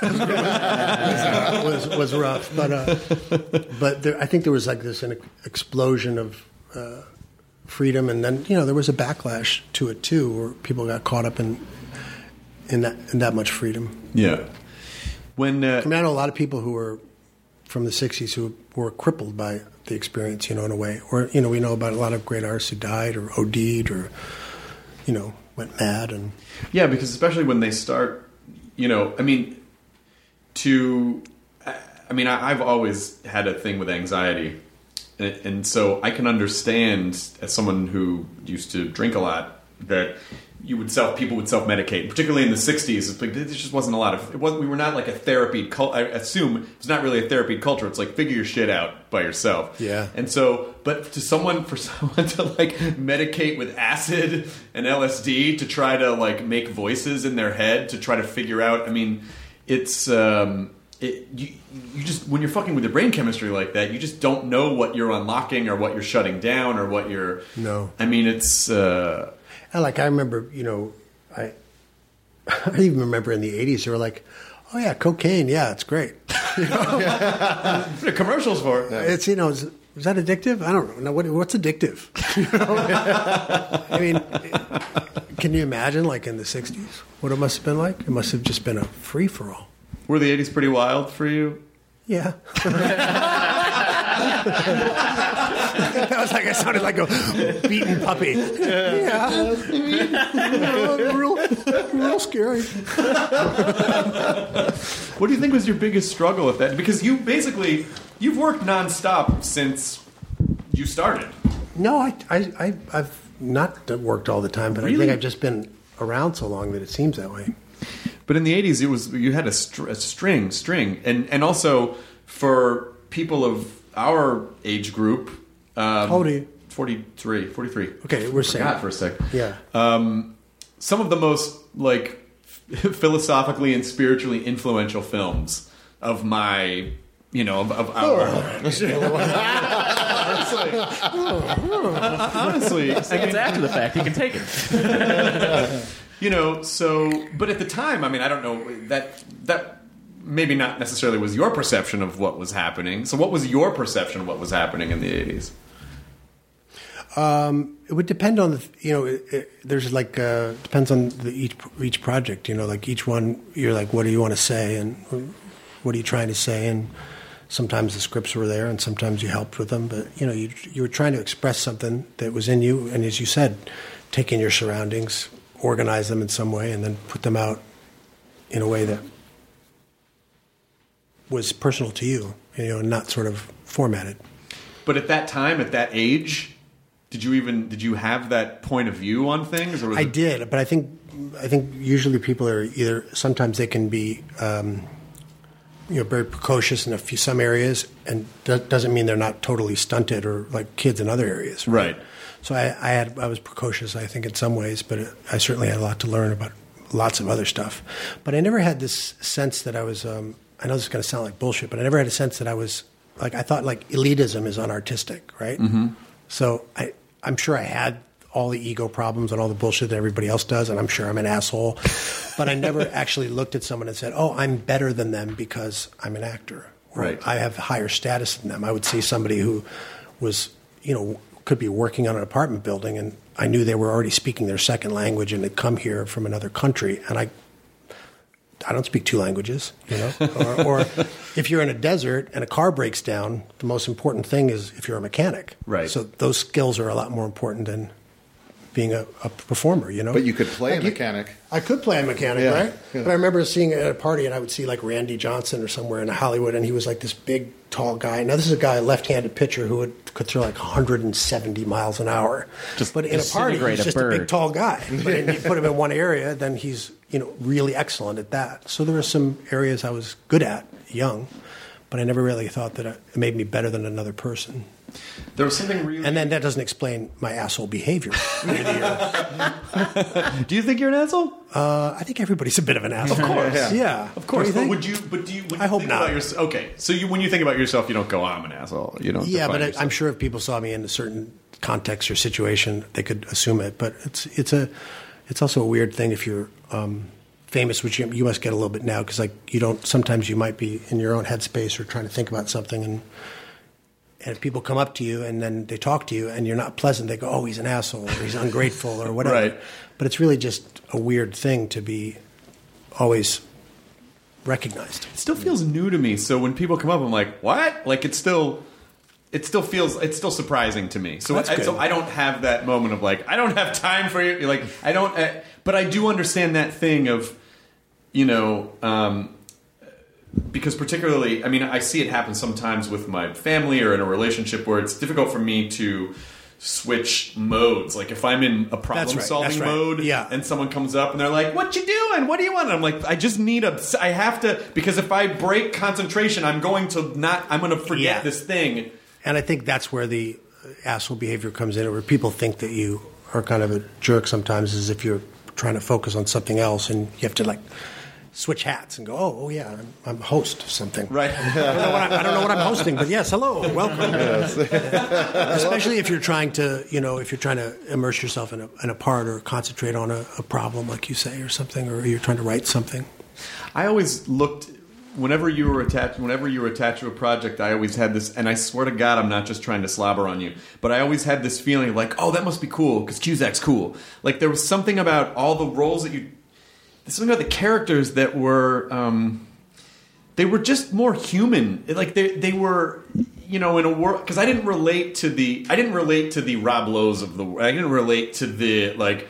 was rough, but I think there was like an explosion of. Freedom, and then there was a backlash to it too, where people got caught up in that much freedom. Yeah. When I know a lot of people who were from the '60s who were crippled by the experience, in a way. Or we know about a lot of great artists who died or OD'd or went mad, and because especially when they start, I've always had a thing with anxiety. And so I can understand, as someone who used to drink a lot, that people would self-medicate, particularly in the '60s. There just wasn't a lot of. We were not like a therapied culture. I assume it's not really a therapied culture. It's like figure your shit out by yourself. Yeah. And so, but for someone to like medicate with acid and LSD to try to like make voices in their head to try to figure out. I mean, it's. You just, when you're fucking with your brain chemistry like that, you just don't know what you're unlocking or what you're shutting down or what you're. No. I mean, it's. I remember, I even remember in the '80s they were like, "Oh yeah, cocaine, yeah, it's great." What are commercials for? It's is that addictive? I don't know. What's addictive? I mean, can you imagine like in the '60s what it must have been like? It must have just been a free for all. Were the '80s pretty wild for you? Yeah. That was like I sounded like a beaten puppy. Yeah. Real scary. What do you think was your biggest struggle with that? Because you've worked nonstop since you started. No, I've not worked all the time, but really? I think I've just been around so long that it seems that way. But in the '80s, you had a string, and also for people of our age group. How old are you? 43. Okay, we're saying. Forgot for a sec. Yeah. Some of the most like philosophically and spiritually influential films of my, of our. Honestly, I think it's after the fact. He can take it. But at the time, I don't know, that maybe not necessarily was your perception of what was happening. So what was your perception of what was happening in the '80s? It would depend on there's like depends on each project. Like each one, you're like, what do you want to say, and what are you trying to say, and sometimes the scripts were there, and sometimes you helped with them. But you were trying to express something that was in you, and as you said, take in your surroundings, organize them in some way, and then put them out in a way that was personal to you. not sort of formatted. But at that time, at that age, did you have that point of view on things? Or was I did, but I think usually people are either sometimes they can be very precocious in some areas, and doesn't mean they're not totally stunted or like kids in other areas. Right. So I was precocious, I think, in some ways, but I certainly had a lot to learn about lots of other stuff. But I never had this sense that I was. I know this is going to sound like bullshit, but I never had a sense that I was like I thought like elitism is unartistic, right? Mm-hmm. So I'm sure I had all the ego problems and all the bullshit that everybody else does, and I'm sure I'm an asshole. But I never actually looked at someone and said, "Oh, I'm better than them because I'm an actor." Or, right. I have higher status than them. I would see somebody who was, could be working on an apartment building, and I knew they were already speaking their second language and had come here from another country, and I don't speak two languages, or if you're in a desert and a car breaks down, the most important thing is if you're a mechanic. Right. So those skills are a lot more important than being a performer, But you could play a mechanic. I could play a mechanic, Yeah. right? Yeah. But I remember seeing it at a party, and I would see like Randy Johnson or somewhere in Hollywood, and he was like this big, tall guy. Now this is a guy, a left-handed pitcher who could throw like 170 miles an hour. But in a party, he's just a big, tall guy. But you put him in one area, then he's really excellent at that. So there were some areas I was good at, young, but I never really thought that it made me better than another person. There was something really... And then that doesn't explain my asshole behavior. Do you think you're an asshole? I think everybody's a bit of an asshole. Of course. Yeah. Of course. Don't you But think? when I you hope think not. about yourself... Okay. So when you think about yourself, you don't go, I'm an asshole. You don't Yeah, define but yourself. I'm sure if people saw me in a certain context or situation, they could assume it. But it's also a weird thing if you're famous, which you must get a little bit now, because sometimes you might be in your own headspace or trying to think about something, and if people come up to you and then they talk to you and you're not pleasant, they go, "Oh, he's an asshole," or "He's ungrateful," or whatever. Right. But it's really just a weird thing to be always recognized. It still feels new to me. So when people come up, I'm like, what? Like it's still surprising to me. So I don't have that moment of like, I don't have time for you. Like I don't, but I do understand that thing of, because particularly, I see it happen sometimes with my family or in a relationship where it's difficult for me to switch modes. Like if I'm in a problem-solving mode and someone comes up and they're like, "What you doing? What do you want?" And I'm like, I just need I have to, because if I break concentration, I'm going to forget this thing. And I think that's where the asshole behavior comes in, where people think that you are kind of a jerk sometimes, as if you're trying to focus on something else and you have to like switch hats and go, oh yeah, I'm a host of something. Right. I don't know what I'm hosting, but yes, hello, welcome. Especially if you're trying to, immerse yourself in a part or concentrate on a problem, like you say, or something, or you're trying to write something. I always looked. Whenever you were attached to a project, I always had this, and I swear to God, I'm not just trying to slobber on you, but I always had this feeling of like, oh, that must be cool because Cusack's cool. Like there was something about all the roles that there's something about the characters that were, they were just more human. Like they were, in a world, because I didn't relate to the Rob Lowe's of the world. I didn't relate to the like.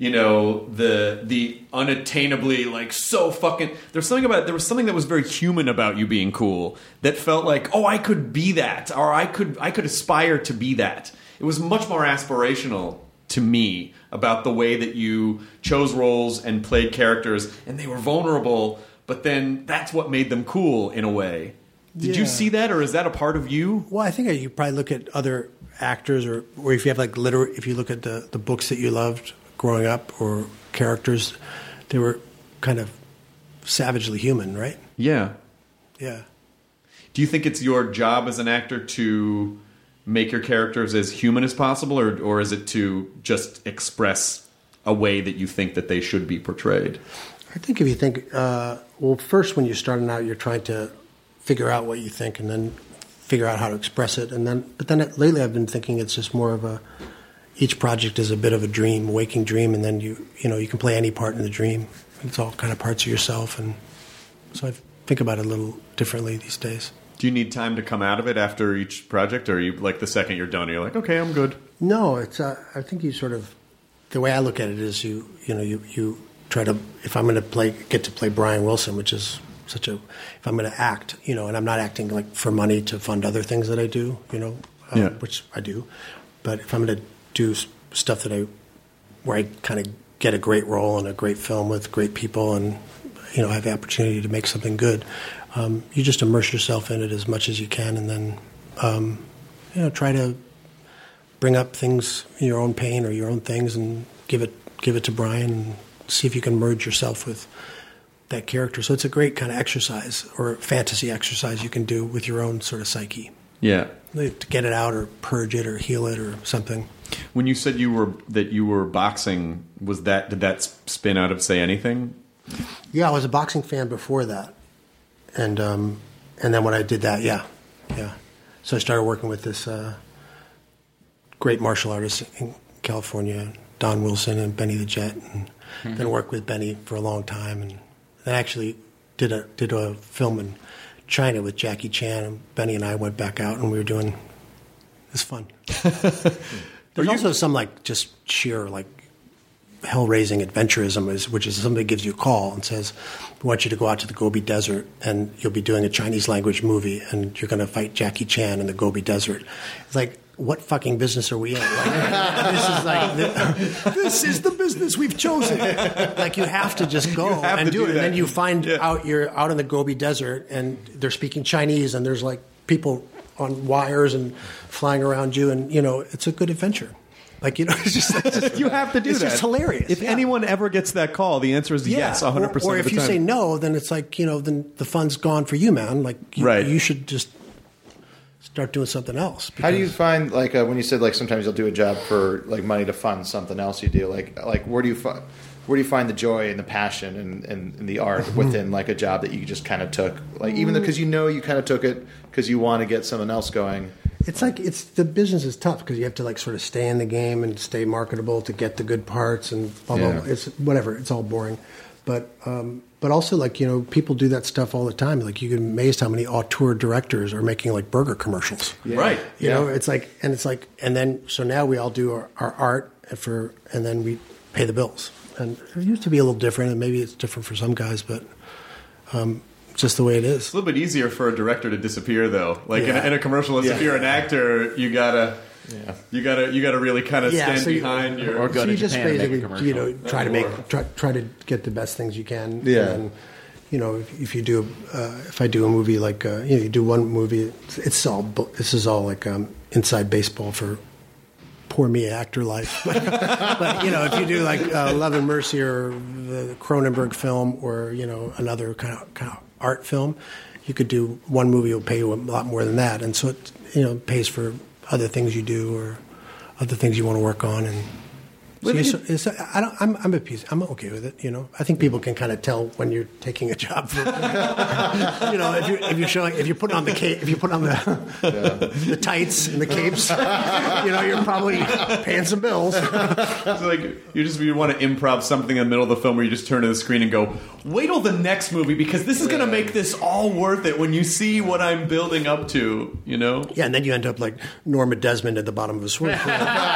The unattainably like so fucking. There was something that was very human about you being cool that felt like, oh, I could be that, or I could aspire to be that. It was much more aspirational to me about the way that you chose roles and played characters, and they were vulnerable, but then that's what made them cool in a way. Did you see that, or is that a part of you? Well, I think you probably look at other actors, or if you have like if you look at the books that you loved growing up, or characters, they were kind of savagely human, right? Yeah. Yeah. Do you think it's your job as an actor to make your characters as human as possible, or is it to just express a way that you think that they should be portrayed? I think if you think, first when you're starting out, you're trying to figure out what you think and then figure out how to express it. But then lately I've been thinking it's just more of each project is a bit of a dream, a waking dream, and then you can play any part in the dream. It's all kind of parts of yourself, and so I think about it a little differently these days. Do you need time to come out of it after each project, or are you like the second you're done, you're like, okay, I'm good? No, it's. I think you sort of. The way I look at it is you try to. If I'm going to get to play Brian Wilson, which is if I'm going to act, you know, and I'm not acting like for money to fund other things that I do, you know, which I do, but if I'm going to do stuff where I kind of get a great role in a great film with great people and, you know, have the opportunity to make something good, you just immerse yourself in it as much as you can, and then, you know, try to bring up things, your own pain or your own things, and give it to Brian and see if you can merge yourself with that character. So it's a great kind of exercise or fantasy exercise you can do with your own sort of psyche. Yeah. To get it out or purge it or heal it or something. When you said you were boxing, did that spin out of Say Anything? Yeah, I was a boxing fan before that. And then when I did that, yeah. So I started working with this great martial artist in California, Don Wilson and Benny the Jet, and then worked with Benny for a long time, and then actually did a film in China with Jackie Chan, and Benny and I went back out and we were doing it was fun. There's also some like just sheer like hell-raising adventurism, which is somebody gives you a call and says, we want you to go out to the Gobi Desert and you'll be doing a Chinese language movie and you're going to fight Jackie Chan in the Gobi Desert. It's like, what fucking business are we in? Like, this is the business we've chosen. Like, you have to just go and do it. And then you find out you're out in the Gobi Desert and they're speaking Chinese and there's like people on wires and flying around you, and you know, it's a good adventure. Like, you know, it's just you have to do it's that. It's just hilarious. If anyone ever gets that call, the answer is yes, 100% or of the time. Or if you say no, then it's like, you know, then the fun's gone for you, man. Like, you should just start doing something else. How do you find, like, when you said, like, sometimes you'll do a job for, like, money to fund something else you do, like where do you find the joy and the passion and the art within, like, a job that you just kind of took? Like, even though, because you know you kind of took it because you want to get something else going. It's like, the business is tough because you have to, like, sort of stay in the game and stay marketable to get the good parts and blah, blah, blah. It's whatever. It's all boring. But also, like, you know, people do that stuff all the time. Like, you get amazed how many auteur directors are making, like, burger commercials. Yeah. Right. You know, it's like, and then, so now we all do our art and then we pay the bills. And it used to be a little different, and maybe it's different for some guys, but just the way it is. It's a little bit easier for a director to disappear, though. Like in a commercial, if you're an actor, you gotta really kind of stand behind your. Or go to just Japan basically, and make a commercial. you know, try to get the best things you can. Yeah. And, you know, if you do, if I do a movie like, you know, you do one movie, this is all like inside baseball for poor me actor life. But you know, if you do like Love and Mercy or the Cronenberg film or, you know, another kind of art film, you could do one movie will pay you a lot more than that, and so it, you know, pays for other things you do or other things you want to work on. And so I'm at peace. I'm okay with it. You know, I think people can kind of tell when you're taking a job. For, you know, if you put on the tights and the capes, you know, you're probably paying some bills. So like you want to improv something in the middle of the film where you just turn to the screen and go, wait till the next movie because this is going to make this all worth it when you see what I'm building up to. You know? Yeah, and then you end up like Norma Desmond at the bottom of a swimming pool.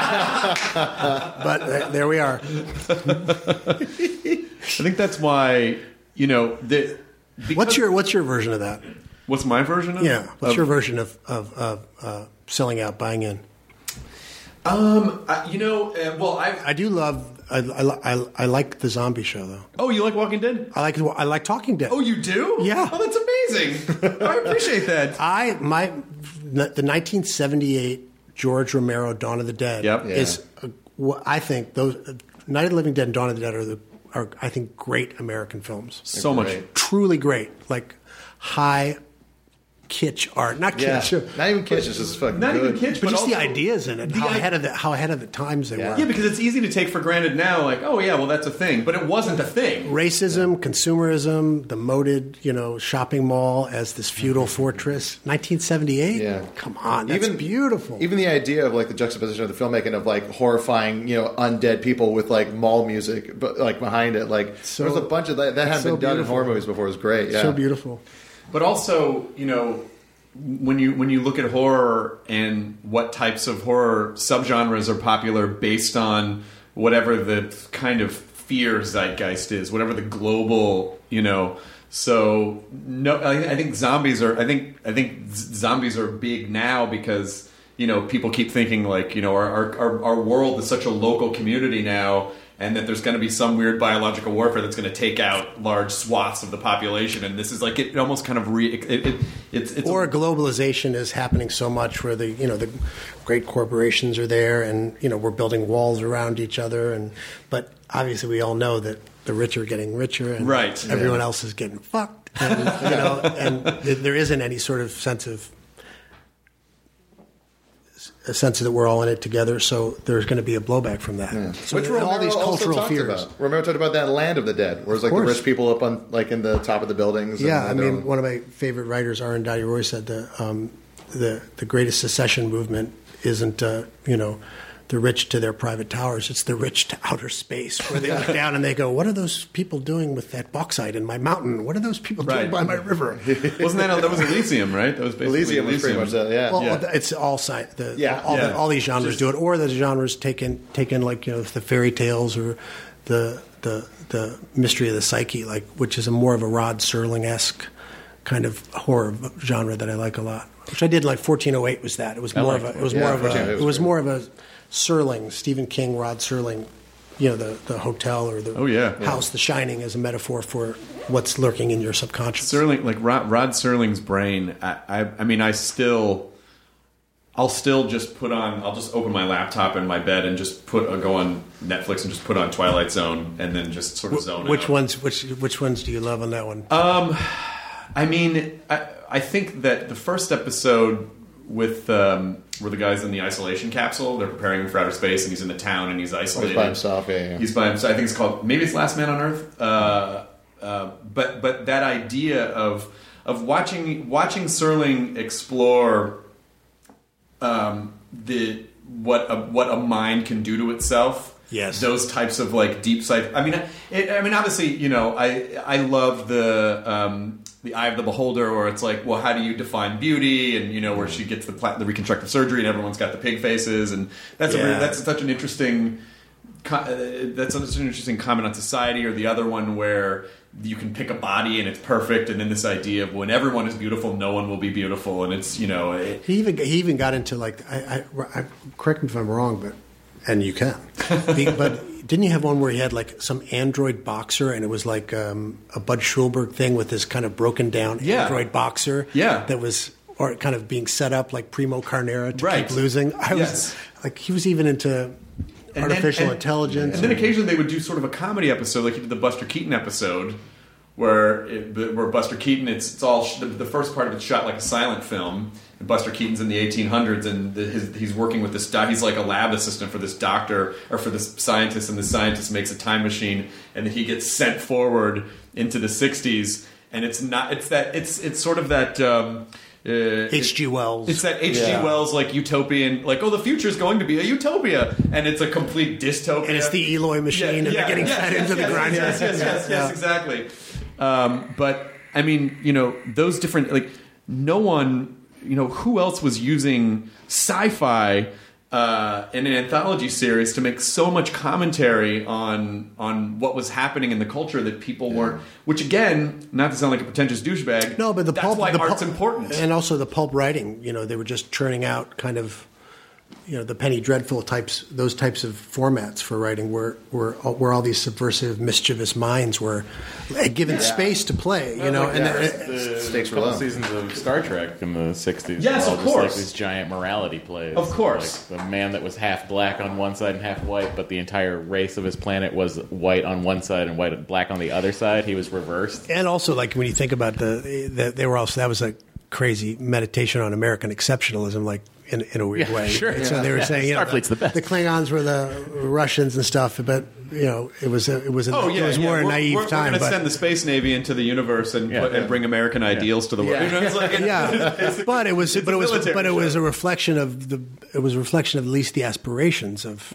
But there we are. I think that's why, you know, what's your version of that? What's my version of? Yeah, what's your version of selling out, buying in? You know, well, I do love. I like the zombie show though. Oh, you like Walking Dead? I like Talking Dead. Oh, you do? Yeah. Oh, that's amazing. I appreciate that. The 1978 George Romero Dawn of the Dead is. I think those Night of the Living Dead and Dawn of the Dead are I think great American films. So much, truly great, like high kitsch art, not kitsch, not even kitsch. It's just fucking not good. even kitsch, but just also the ideas in it. How ahead of the times they were. Yeah, because it's easy to take for granted now. Like, oh yeah, well that's a thing, but it wasn't a thing. Racism, consumerism, the moated, you know, shopping mall as this feudal fortress. 1978. Yeah, come on, that's beautiful. Even the idea of like the juxtaposition of the filmmaking of like horrifying, you know, undead people with like mall music, but like behind it, like there's a bunch of that hadn't been done in horror movies before. It was great. Yeah, so beautiful. But also, you know, when you look at horror and what types of horror subgenres are popular based on whatever the kind of fear zeitgeist is, whatever the global, you know, So no, I think zombies are. I think zombies are big now because people keep thinking like our world is such a local community now, and that there's going to be some weird biological warfare that's going to take out large swaths of the population, and this is like it almost kind of it's or globalization is happening so much where the great corporations are there, and we're building walls around each other, but obviously we all know that the rich are getting richer, and right. everyone else is getting fucked, and and there isn't any sort of sense that we're all in it together. So there's going to be a blowback from that. Yeah. So Which Romero all these cultural also fears. About. Romero talked about that in Land of the Dead, where it's like the rich people up on in the top of the buildings. Yeah, one of my favorite writers, Arundhati Roy, said the greatest secession movement isn't the rich to their private towers. It's the rich to outer space, where they look down and they go, "What are those people doing with that bauxite in my mountain? What are those people doing by my river?" Wasn't that was Elysium, right? That was basically Elysium. Was pretty much that. Yeah. Well, it's all science. All these genres do it, or the genres taken like the fairy tales or the mystery of the psyche, like which is more of a Rod Serling-esque kind of horror genre that I like a lot. Which I did like 1408 was that. It was more of a Serling, Stephen King, Rod Serling, the hotel or the house, The Shining, as a metaphor for what's lurking in your subconscious. Serling, like Rod Serling's brain. I'll still just put on. I'll just open my laptop in my bed and just go on Netflix and just put on Twilight Zone and then just sort of zone which out. Which ones do you love on that one? I think that the first episode with where the guy's in the isolation capsule, they're preparing him for outer space, and he's in the town and he's isolated. He's by himself. Yeah. He's by himself. I think it's called maybe it's Last Man on Earth. But that idea of watching Serling explore what a mind can do to itself. Yes, those types of like deep sight. I mean, obviously, I love the Eye of the Beholder, where it's like, well, how do you define beauty? And where she gets the reconstructive surgery, and everyone's got the pig faces, and that's such an interesting comment on society. Or the other one where you can pick a body and it's perfect, and then this idea of when everyone is beautiful, no one will be beautiful, and it's he even got into like I correct me if I'm wrong, and you can, but. Didn't you have one where he had like some android boxer, and it was like a Bud Schulberg thing with this kind of broken down android boxer that was kind of being set up like Primo Carnera to keep losing? I was like, he was even into artificial intelligence. And then occasionally they would do sort of a comedy episode, like he did the Buster Keaton episode, where Buster Keaton, it's all the first part of it's shot like a silent film. And Buster Keaton's in the 1800s, and he's working with this. He's like a lab assistant for this doctor or for this scientist, and the scientist makes a time machine, and he gets sent forward into the 60s. And it's sort of that. H.G. Wells. It's that H.G. Wells like utopian, like, oh, the future is going to be a utopia, and it's a complete dystopia. And it's the Eloy machine, and they're getting fed into the grinder. Yes, exactly. But I mean, those different, like, no one, who else was using sci-fi in an anthology series to make so much commentary on what was happening in the culture that people weren't. Which again, not to sound like a pretentious douchebag. No, but that's why art's important, and also the pulp writing. They were just churning out kind of. The Penny Dreadful types, those types of formats for writing, where all these subversive, mischievous minds were given space to play. The stakes were couple low. Seasons of Star Trek in the 60s. Yes, were all of just course. like these giant morality plays. Of course, like the man that was half black on one side and half white, but the entire race of his planet was white on one side and black on the other side. He was reversed. And also, like when you think about they were also that was a crazy meditation on American exceptionalism, like. In a weird way. Sure. So they were saying, Starfleet's the best. The Klingons were the Russians and stuff, but it was more a naive time. We're going to send the Space Navy into the universe and bring American ideals to the world. But it was a reflection of at least the aspirations of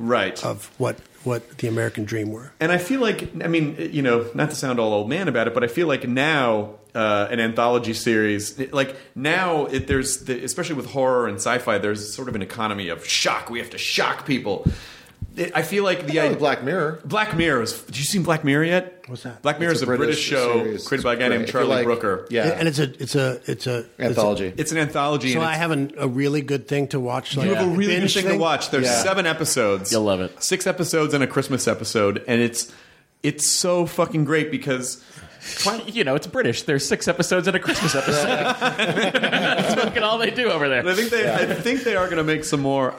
what the American dream were. And I feel like, I mean, not to sound all old man about it, but I feel like now an anthology series, like now there's especially with horror and sci-fi, there's sort of an economy of shock. We have to shock people. I feel like Black Mirror. Black Mirror is. Did you see Black Mirror yet? What's that? Black Mirror is a British show series. created by a guy It's named great. Charlie If you like- Brooker. Yeah, And it's a anthology. It's an anthology. So and I have a really good thing to watch. you have a really good binge thing to watch. There's Yeah. 7 episodes. You'll love it. 6 episodes and a Christmas episode, and it's so fucking great because. You know, it's British. There's 6 episodes and a Christmas episode. That's fucking all they do over there. I think they are going to make some more.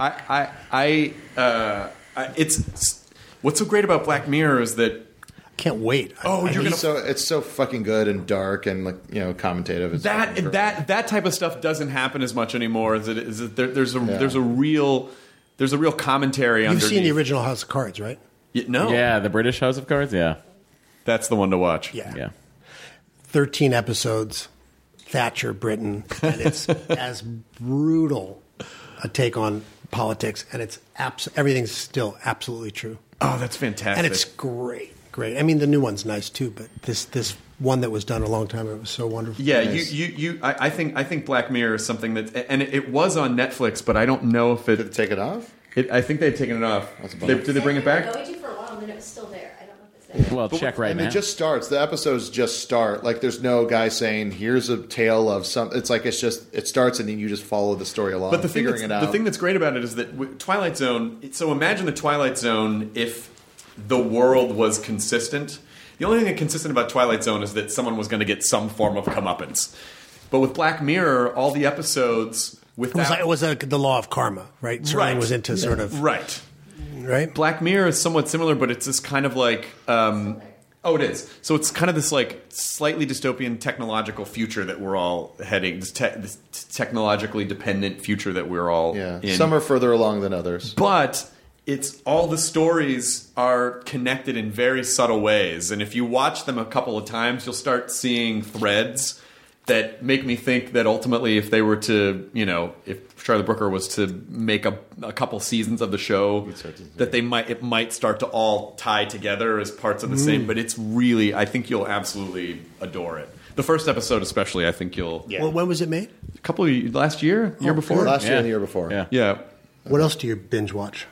It's what's so great about Black Mirror is that Can't wait. It's so fucking good and dark and commentative. It's that type of stuff doesn't happen as much anymore. There's a real commentary on. You've seen the original House of Cards, right? No. Yeah, the British House of Cards. Yeah, that's the one to watch. yeah. 13 episodes, Thatcher, Britain, and it's as brutal a take on politics, and it's everything's still absolutely true. Oh, that's fantastic. And it's great. I mean, the new one's nice too, but this one that was done a long time ago was so wonderful. Yeah, I think Black Mirror is something that, and it was on Netflix, but I don't know if Did it take it off? I think they've taken it off. Did they bring it back? Going to for a while, and then it was still there. I don't know if it's there. Well, check right now. It just starts. The episodes just start. Like there's no guy saying, "Here's a tale of some." It's like it starts, and then you just follow the story along. But the thing that's great about it is that Twilight Zone. So imagine the Twilight Zone if the world was consistent. The only thing that's consistent about Twilight Zone is that someone was going to get some form of comeuppance. But with Black Mirror, all the episodes it was the law of karma, right? Sterling was into sort of right. Black Mirror is somewhat similar, but it's this kind of like it is. So it's kind of this like slightly dystopian technological future that we're all heading. This technologically dependent future that we're all in. Some are further along than others, but it's all the stories are connected in very subtle ways, and if you watch them a couple of times, you'll start seeing threads that make me think that ultimately, if they were to, if Charlie Brooker was to make a couple seasons of the show, that it might start to all tie together as parts of the same. But it's really, I think you'll absolutely adore it. The first episode, especially, I think you'll. Yeah. Well, when was it made? Last year, year before, last year and the year before. Yeah. What else do you binge watch?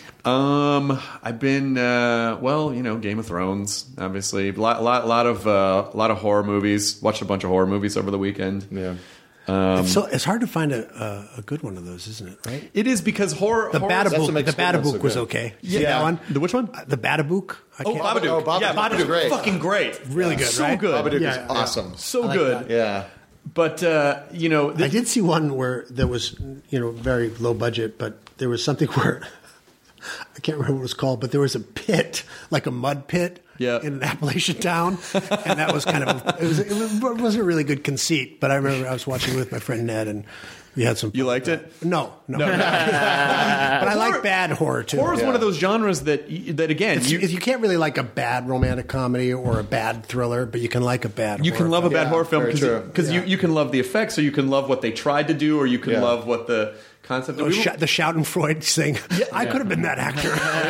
I've been Game of Thrones, obviously. A lot of horror movies. Watched a bunch of horror movies over the weekend. Yeah. It's hard to find a good one of those, isn't it? Right? It is because horror. The Babadook was good. okay. Yeah. That one. The which one? The Babadook. Babadook. Yeah, Babadook's great. Fucking great. Really good. So right? good. Babadook is awesome. So like good. that. Yeah. But I did see one where there was very low budget, but there was something where I can't remember what it was called, but there was a pit, like a mud pit, in an Appalachian town, and that was kind of it wasn't a really good conceit. But I remember I was watching it with my friend Ned, and we had some. You liked it? No. But I like bad horror too. Horror is one of those genres that again you can't really like a bad romantic comedy or a bad thriller, but you can like a bad. You can love a bad horror film because you can love the effects, or you can love what they tried to do, or you can love what the concept of the Schadenfreude thing. I could have been that actor.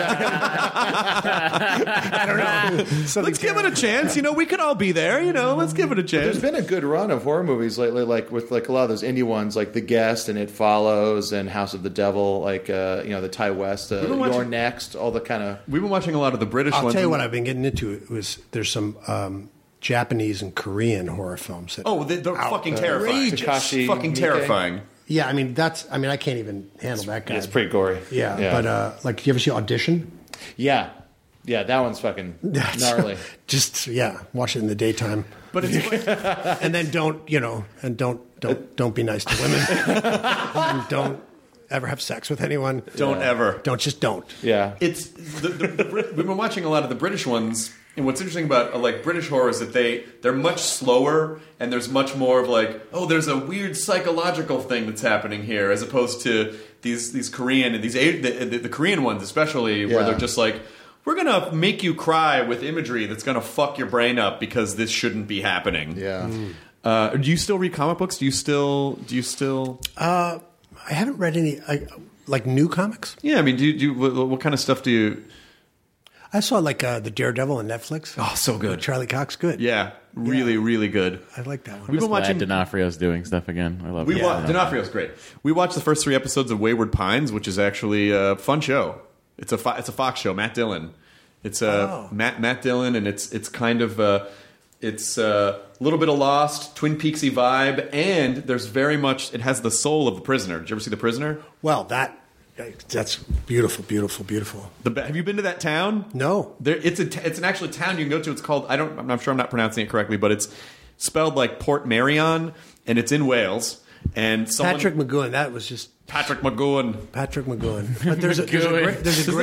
I don't know. Let's give it a chance. We could all be there. Let's give it a chance. There's been a good run of horror movies lately, like with a lot of those indie ones, like The Guest and It Follows and House of the Devil, like the Ty West, You're Next, all the kind of. We've been watching a lot of the British ones. I'll tell you what I've been getting into. There's some Japanese and Korean horror films. They're fucking terrifying. Takashi fucking Miike. terrifying. Yeah, I mean I can't even handle that guy. It's pretty gory. Yeah. But do you ever see Audition? Yeah, that one's fucking gnarly. Just watch it in the daytime. But it's and then don't be nice to women. And don't ever have sex with anyone. Don't ever. Don't. Yeah. It's we've been watching a lot of the British ones. And what's interesting about British horror is that they're much slower, and there's much more of there's a weird psychological thing that's happening here, as opposed to these Korean and the Korean ones especially, where they're just like, we're gonna make you cry with imagery that's gonna fuck your brain up because this shouldn't be happening. Yeah. Do you still read comic books? Do you still? I haven't read any new comics. Yeah, I mean, do you what kind of stuff do you? I saw the Daredevil on Netflix. Oh, so good. Charlie Cox, good. Yeah, really good. I like that one. We've been watching D'Onofrio's doing stuff again. I love. D'Onofrio's great. We watched the first 3 episodes of Wayward Pines, which is actually a fun show. It's a Fox show. Matt Dillon. It's Matt Dillon, and it's kind of it's a little bit of Lost, Twin Peaksy vibe, and there's very much. It has the soul of The Prisoner. Did you ever see The Prisoner? Well, that's beautiful, beautiful, beautiful. Have you been to that town? No. It's an actual town you can go to. It's called I'm sure I'm not pronouncing it correctly, but it's spelled like Port Marion, and it's in Wales. And Patrick McGowan. That was just Patrick McGowan. But there's a great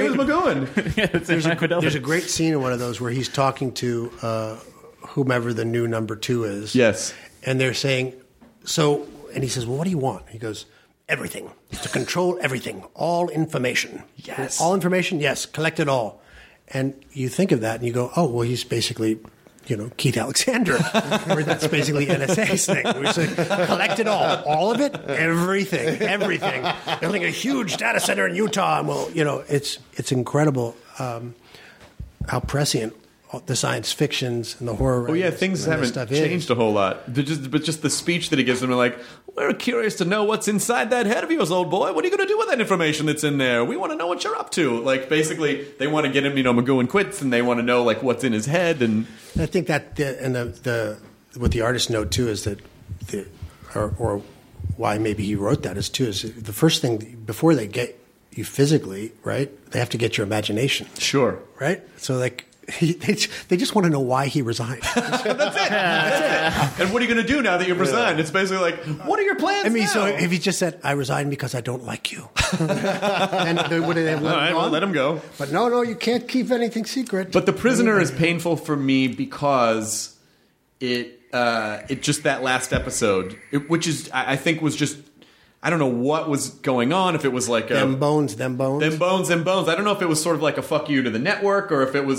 McGowan. there's a great scene in one of those where he's talking to whomever the new number 2 is. Yes. And they're saying, so, and he says, well, what do you want? He goes, everything. To control everything. All information. Yes. All information? Yes. Collect it all. And you think of that and you go, oh, well, he's basically, Keith Alexander. Or that's basically NSA's thing. We say, collect it all. All of it? Everything. Building a huge data center in Utah. And well, it's incredible how prescient the science fictions and the horror. Oh yeah, things haven't changed a whole lot. But just the speech that he gives them, like, we're curious to know what's inside that head of yours, old boy. What are you going to do with that information that's in there? We want to know what you're up to. Like, basically, they want to get him. McGowan quits, and they want to know like what's in his head. And I think that what the artists know too is that or why maybe he wrote that is the first thing before they get you physically right, they have to get your imagination. Sure. Right. So like. They just want to know why he resigned. That's it. And what are you going to do now that you've resigned? It's basically like, what are your plans now? So if he just said, I resigned because I don't like you, then they would have let him go. But no, you can't keep anything secret. But The Prisoner is painful for me because it just that last episode, which is I think was just. I don't know what was going on, if it was like them bones. I don't know if it was sort of like a fuck you to the network, or if it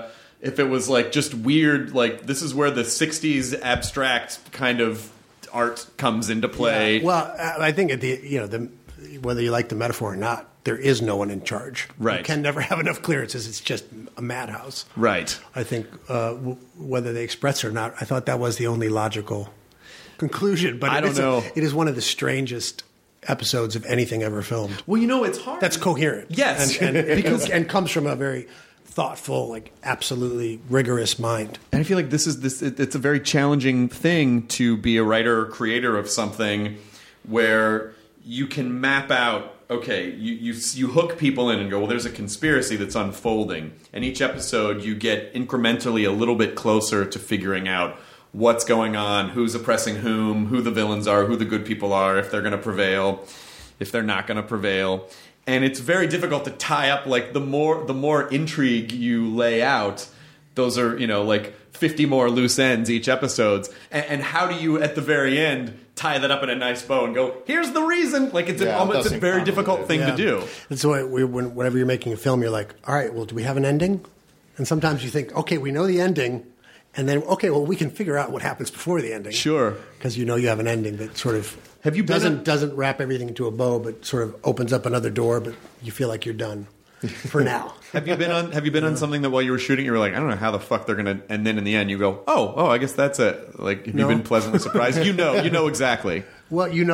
was like just weird, like this is where the 60s abstract kind of art comes into play. Yeah. Well, I think whether you like the metaphor or not, there is no one in charge. Right. You can never have enough clearances. It's just a madhouse. Right. I think whether they express it or not, I thought that was the only logical conclusion. But I don't know. It is one of the strangest episodes of anything ever filmed. Well, it's hard. That's coherent. Yes. And comes from a very thoughtful, like absolutely rigorous mind. And I feel like it's a very challenging thing to be a writer or creator of something where you can map out, okay, you hook people in and go, well, there's a conspiracy that's unfolding. And each episode you get incrementally a little bit closer to figuring out what's going on, who's oppressing whom, who the villains are, who the good people are, if they're going to prevail, if they're not going to prevail. And it's very difficult to tie up, like, the more intrigue you lay out, those are, like 50 more loose ends each episodes. And how do you, at the very end, tie that up in a nice bow and go, here's the reason? Like, it's a very difficult thing to do. That's why whenever you're making a film, you're like, all right, well, do we have an ending? And sometimes you think, okay, we know the ending. And then, okay, well, we can figure out what happens before the ending. Sure. Because you have an ending that sort of doesn't wrap everything into a bow, but sort of opens up another door, but you feel like you're done for now. Have you been on something that while you were shooting, you were like, I don't know how the fuck they're going to, and then in the end you go, oh, I guess that's it. Like, have you been pleasantly surprised? You know exactly. Well, you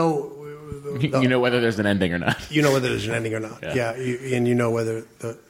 know whether there's an ending or not. You know whether there's an ending or not. Yeah. And you know whether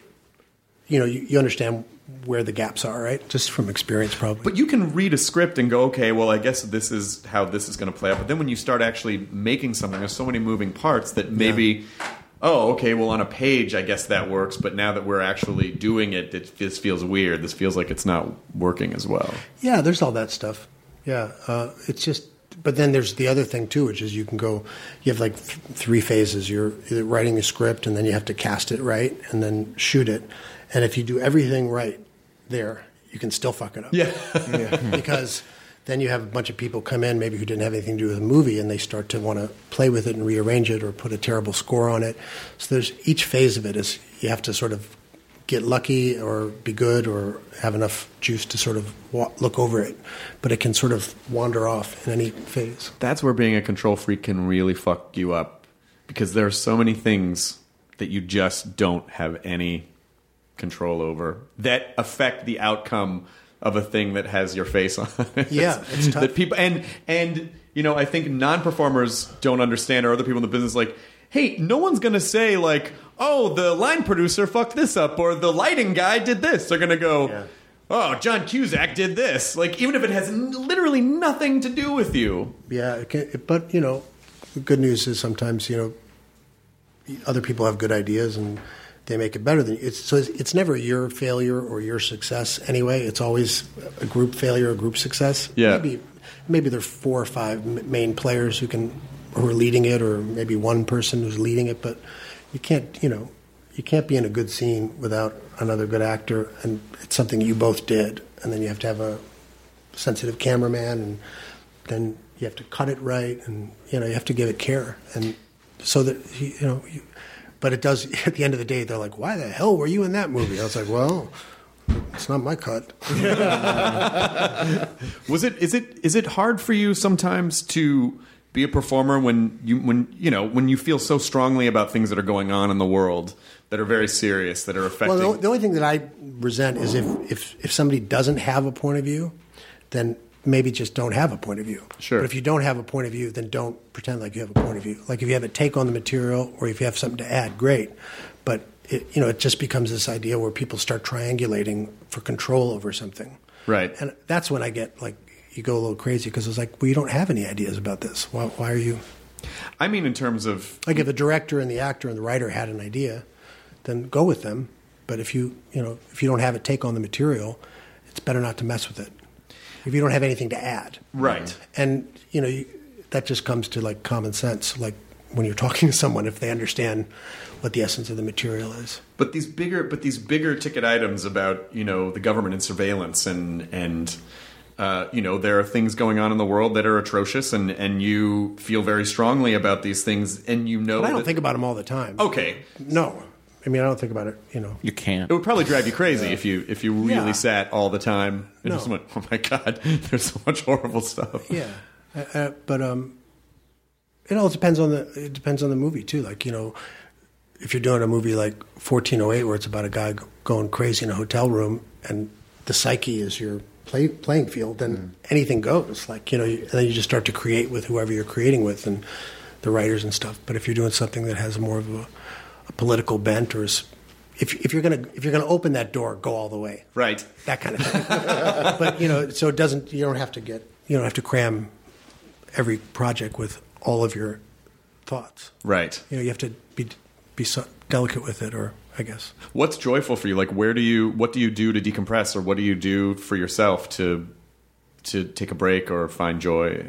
you understand where the gaps are, right? Just from experience, probably. But you can read a script and go, okay, well, I guess this is how this is going to play out. But then when you start actually making something, there's so many moving parts that maybe, okay, well, on a page, I guess that works. But now that we're actually doing it, this feels weird. This feels like it's not working as well. Yeah, there's all that stuff. Yeah, it's just. But then there's the other thing too, which is you have like 3 phases. You're either writing a script, and then you have to cast it right, and then shoot it. And if you do everything right there, you can still fuck it up. Yeah. Because then you have a bunch of people come in, maybe who didn't have anything to do with the movie, and they start to want to play with it and rearrange it or put a terrible score on it. So there's each phase of it is you have to sort of get lucky or be good or have enough juice to sort of look over it. But it can sort of wander off in any phase. That's where being a control freak can really fuck you up, because there are so many things that you just don't have any control over that affect the outcome of a thing that has your face on it. Yeah, it's tough. That people and I think non-performers don't understand, or other people in the business, like, hey, no one's going to say like, oh, the line producer fucked this up or the lighting guy did this. They're going to go, oh, John Cusack did this. Like, even if it has literally nothing to do with you. Yeah, but, the good news is sometimes, other people have good ideas and they make it better than you. So it's never your failure or your success anyway. It's always a group failure, a group success. Yeah. Maybe there are 4 or 5 main players who are leading it, or maybe one person who's leading it. But you can't be in a good scene without another good actor, and it's something you both did. And then you have to have a sensitive cameraman, and then you have to cut it right, and you have to give it care, and so that But it does. At the end of the day, they're like, "Why the hell were you in that movie?" I was like, "Well, it's not my cut." Is it hard for you sometimes to be a performer when you feel so strongly about things that are going on in the world that are very serious, that are affecting? Well, the only thing that I resent is if somebody doesn't have a point of view, then maybe just don't have a point of view. Sure. But if you don't have a point of view, then don't pretend like you have a point of view. Like if you have a take on the material or if you have something to add, great. But it just becomes this idea where people start triangulating for control over something. Right. And that's when I get you go a little crazy because it's like, well, you don't have any ideas about this. Why are you? I mean, in terms of if the director and the actor and the writer had an idea, then go with them. But if you don't have a take on the material, it's better not to mess with it. If you don't have anything to add. Right. And, that just comes to, common sense, when you're talking to someone, if they understand what the essence of the material is. But these bigger ticket items about, the government and surveillance and there are things going on in the world that are atrocious and you feel very strongly about these things and But I don't think about them all the time. Okay. No. I mean, I don't think about it, You can't. It would probably drive you crazy if you really sat all the time and just went, oh my God, there's so much horrible stuff. Yeah. But it all depends on the movie too. If you're doing a movie like 1408 where it's about a guy going crazy in a hotel room and the psyche is your playing field, then anything goes. And then you just start to create with whoever you're creating with and the writers and stuff. But if you're doing something that has more of a political bent, or if you're gonna open that door, go all the way. Right. That kind of thing. But so it doesn't. You don't have to cram every project with all of your thoughts. Right. You have to be so delicate with it, or I guess. What's joyful for you? What do you do to decompress, or what do you do for yourself to take a break or find joy?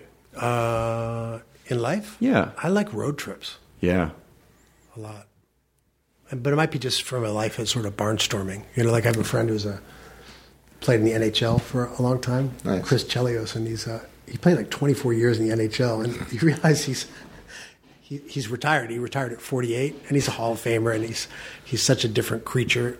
In life? Yeah. I like road trips. Yeah. A lot. But it might be just from a life as sort of barnstorming. I have a friend who's played in the NHL for a long time, nice. Chris Chelios, and he played 24 years in the NHL, and you realize he's retired. He retired at 48, and he's a Hall of Famer, and he's such a different creature.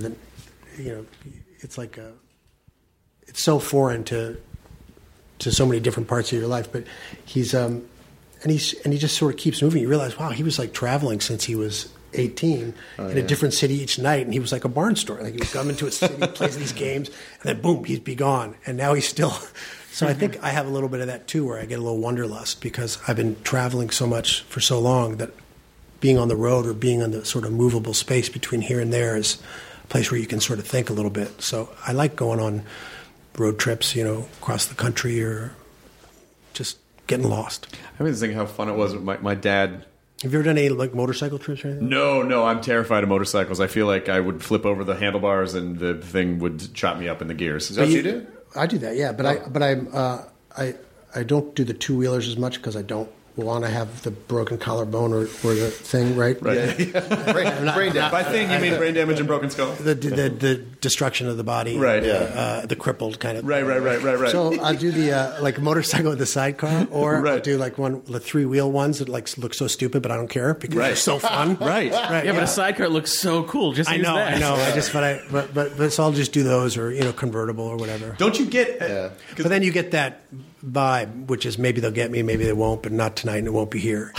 It's it's so foreign to so many different parts of your life. But he's and he just sort of keeps moving. You realize, wow, he was traveling since he was 18 in a different city each night, and he was like a barnstormer. He would come into a city, plays these games, and then boom, he'd be gone. And now he's still. So I think I have a little bit of that too, where I get a little wanderlust because I've been traveling so much for so long that being on the road or being on the sort of movable space between here and there is a place where you can sort of think a little bit. So I like going on road trips, across the country or just getting lost. I was thinking how fun it was with my dad. Have you ever done any motorcycle trips or anything? No, I'm terrified of motorcycles. I feel like I would flip over the handlebars and the thing would chop me up in the gears. Is that what you do? I do that, yeah. But I don't do the two-wheelers as much because I don't want to have the broken collarbone or the thing, right? Right. Yeah. Brain damage. By thing, you mean brain damage and broken skull? The destruction of the body. Right. The crippled kind of. Right. So I'll do the a motorcycle with the sidecar, or I'll do the three-wheel ones that look so stupid, but I don't care because they're so fun. Right. Yeah, but a sidecar looks so cool. Just I know. But so I'll just do those, or convertible or whatever. Don't you get? But then you get that vibe, which is maybe they'll get me, maybe they won't, but not tonight, and it won't be here.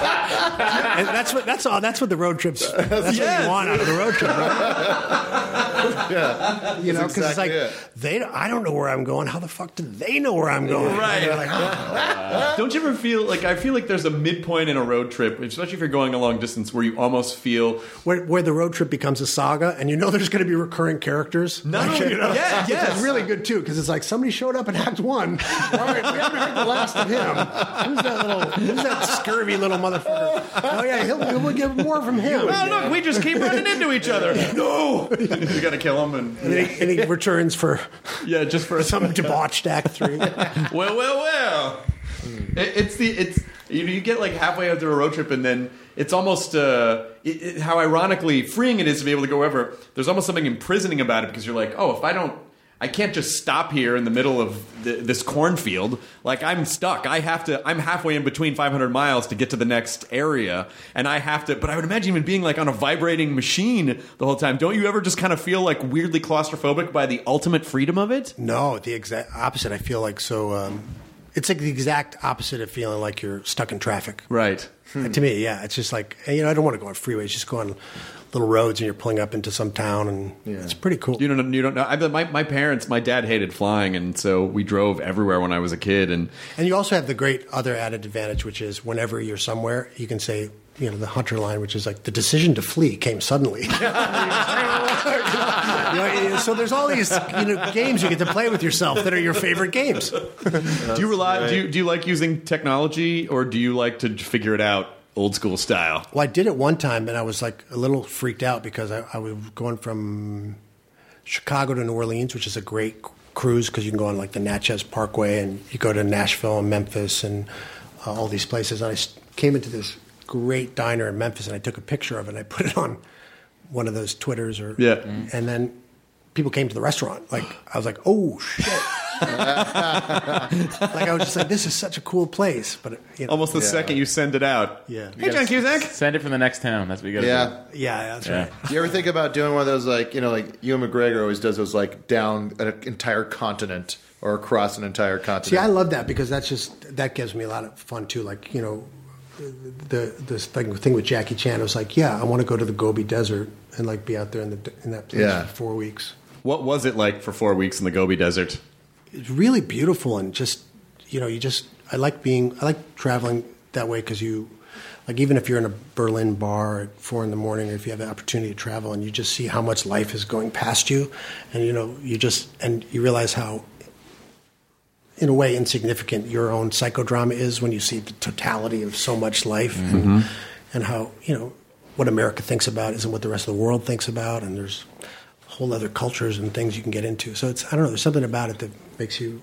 And that's what the road trips. That's what you want out of the road trip, right? Yeah, You know, that's because exactly it's like I don't know where I'm going. How the fuck do they know where I'm going? Right. And you're like, Don't you ever feel like I feel like there's a midpoint in a road trip, especially if you're going a long distance, where you almost feel where the road trip becomes a saga, and you know there's going to be recurring characters. No, Like, you know, yes. Which is really good too, because it's like somebody showed up in Act 1. All right, we haven't heard the last of him. Who's that scurvy little motherfucker? Oh yeah, we'll get more from him. oh look, we just keep running into each other. No, you got to kill him, and And he returns for just for some debauched Act 3. well. It's you get like halfway after a road trip, and then it's almost how ironically freeing it is to be able to go wherever. There's almost something imprisoning about it, because you're like, oh, I can't just stop here in the middle of this cornfield. Like, I'm stuck. I'm halfway in between 500 miles to get to the next area, and I have to. But I would imagine even being like on a vibrating machine the whole time. Don't you ever just kind of feel like weirdly claustrophobic by the ultimate freedom of it? No, the exact opposite. I feel like so. It's like the exact opposite of feeling like you're stuck in traffic. Right. To me, yeah, it's just like, I don't want to go on freeways. Just go on little roads, and you're pulling up into some town, and it's pretty cool. You don't know. My dad hated flying, and so we drove everywhere when I was a kid. And you also have the great other added advantage, which is whenever you're somewhere, you can say, the Hunter line, which is like the decision to flee came suddenly. So there's all these games you get to play with yourself that are your favorite games. Do you rely? Do you like using technology, or do you like to figure it out old school style? Well, I did it one time, and I was like a little freaked out because I was going from Chicago to New Orleans, which is a great cruise because you can go on like the Natchez Parkway, and you go to Nashville and Memphis and all these places. And I came into this great diner in Memphis, and I took a picture of it, and I put it on one of those Twitters, and then people came to the restaurant. Like, I was like, oh shit. Like, I was just like, this is such a cool place, but almost the second you send it out. Yeah. Hey, John Cusack, send it from the next town. That's what you got to do. Yeah, that's right. Do you ever think about doing one of those, like Ewan McGregor always does those, like down an entire continent or across an entire continent? See, I love that because that gives me a lot of fun too. Like, this thing with Jackie Chan, it was like, I want to go to the Gobi Desert and like be out there in that place for 4 weeks. What was it like for 4 weeks in the Gobi Desert? It's really beautiful, and just I like traveling that way because even if you're in a Berlin bar at 4 a.m, or if you have the opportunity to travel, and you just see how much life is going past you, and you realize how, in a way, insignificant your own psychodrama is when you see the totality of so much life, and how what America thinks about isn't what the rest of the world thinks about, and there's whole other cultures and things you can get into. So I don't know, there's something about it that makes you,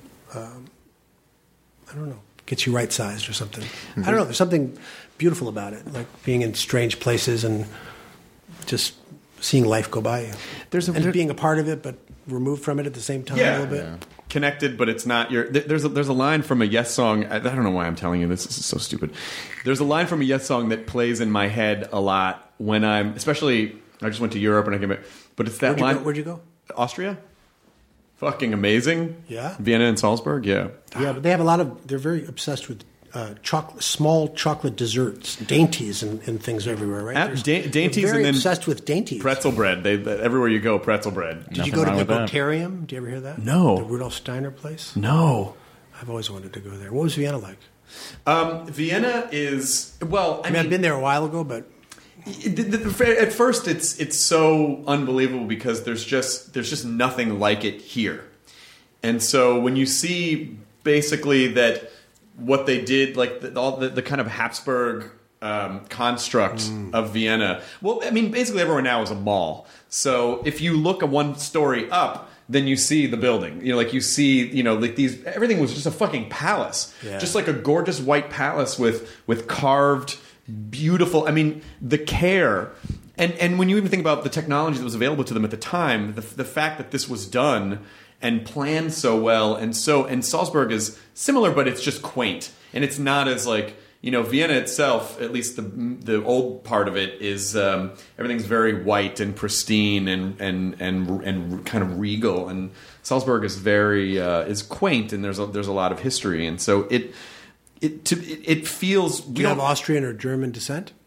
gets you right-sized or something. I don't know, there's something beautiful about it, like being in strange places and just seeing life go by you. Being a part of it, but removed from it at the same time a little bit. Yeah. Connected, but it's not your. There's a line from a Yes song. I don't know why I'm telling you this. This is so stupid. There's a line from a Yes song that plays in my head a lot when especially. I just went to Europe and I came back, but it's that line. Where'd you go? Austria. Fucking amazing. Yeah. Vienna and Salzburg. Yeah. Yeah, but they have they're very obsessed with small chocolate desserts, dainties, and things everywhere, right? Dainties, they're very and then obsessed with dainties. Pretzel bread. Everywhere you go, pretzel bread. Did you go to the Bocarium? Do you ever hear that? No. The Rudolf Steiner place? No. I've always wanted to go there. What was Vienna like? Vienna is I mean, I've been there a while ago, but at first it's so unbelievable because there's just nothing like it here, and so when you see basically that what they did, like all the kind of Habsburg construct of Vienna. Well, I mean, basically everywhere now is a mall. So if you look a one story up, then you see the building. Like you see, like these. Everything was just a fucking palace, just like a gorgeous white palace with carved, beautiful. I mean, the care. And when you even think about the technology that was available to them at the time, the fact that this was done and planned so well, and Salzburg is similar, but it's just quaint, and it's not as like Vienna itself. At least the old part of it is everything's very white and pristine and kind of regal, and Salzburg is very is quaint, and there's a lot of history, and so it feels. Do you have Austrian or German descent?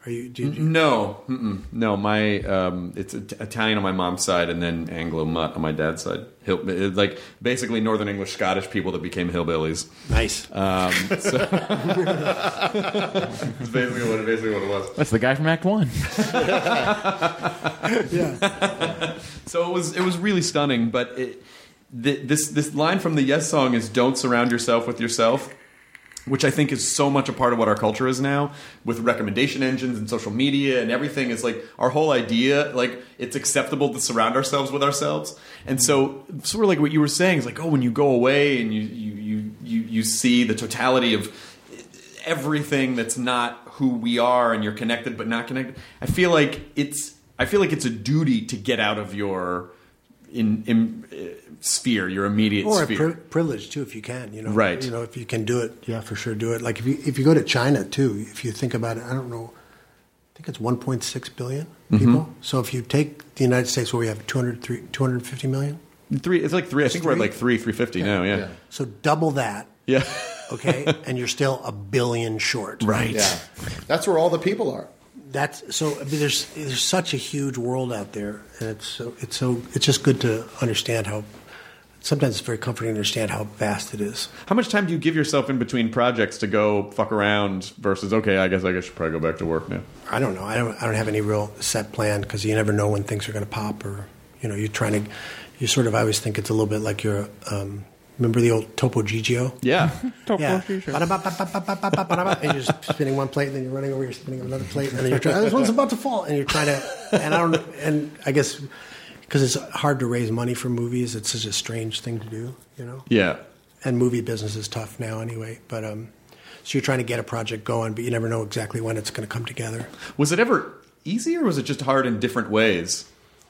Are you? No, no. My it's Italian on my mom's side, and then Anglo Mutt on my dad's side. Like basically Northern English Scottish people that became hillbillies. Nice. So it's basically what it was. That's the guy from Act One. Yeah. So it was really stunning. But this line from the Yes song is "Don't surround yourself with yourself," which I think is so much a part of what our culture is now, with recommendation engines and social media and everything. Is like our whole idea, like it's acceptable to surround ourselves with ourselves. And so sort of like what you were saying is like, oh, when you go away and you see the totality of everything that's not who we are, and you're connected but not connected. I feel like it's a duty to get out of your sphere, your immediate sphere. Or privilege too, if you can. Right. If you can do it, yeah, for sure, do it. Like if you go to China too, if you think about it, I don't know, I think it's 1.6 billion people. Mm-hmm. So if you take the United States, where we have 250 million, it's like three. I think we're at like 350 now. Yeah. So double that. Yeah. Okay, and you're still a billion short. Right. Yeah. That's where all the people are. That's so. I mean, there's such a huge world out there, and it's just good to understand how. Sometimes it's very comforting to understand how vast it is. How much time do you give yourself in between projects to go fuck around versus okay, I guess I should probably go back to work now? I don't know. I don't have any real set plan because you never know when things are going to pop, or you're trying to. You sort of. I always think it's a little bit like you're. Remember the old Topo Gigio? Yeah. Topo Gigio. And you're just spinning one plate, and then you're running over, you're spinning another plate, and then you're trying, this one's about to fall, and you're trying to, and I guess because it's hard to raise money for movies, it's such a strange thing to do, Yeah. And movie business is tough now anyway, but so you're trying to get a project going, but you never know exactly when it's going to come together. Was it ever easy, or was it just hard in different ways?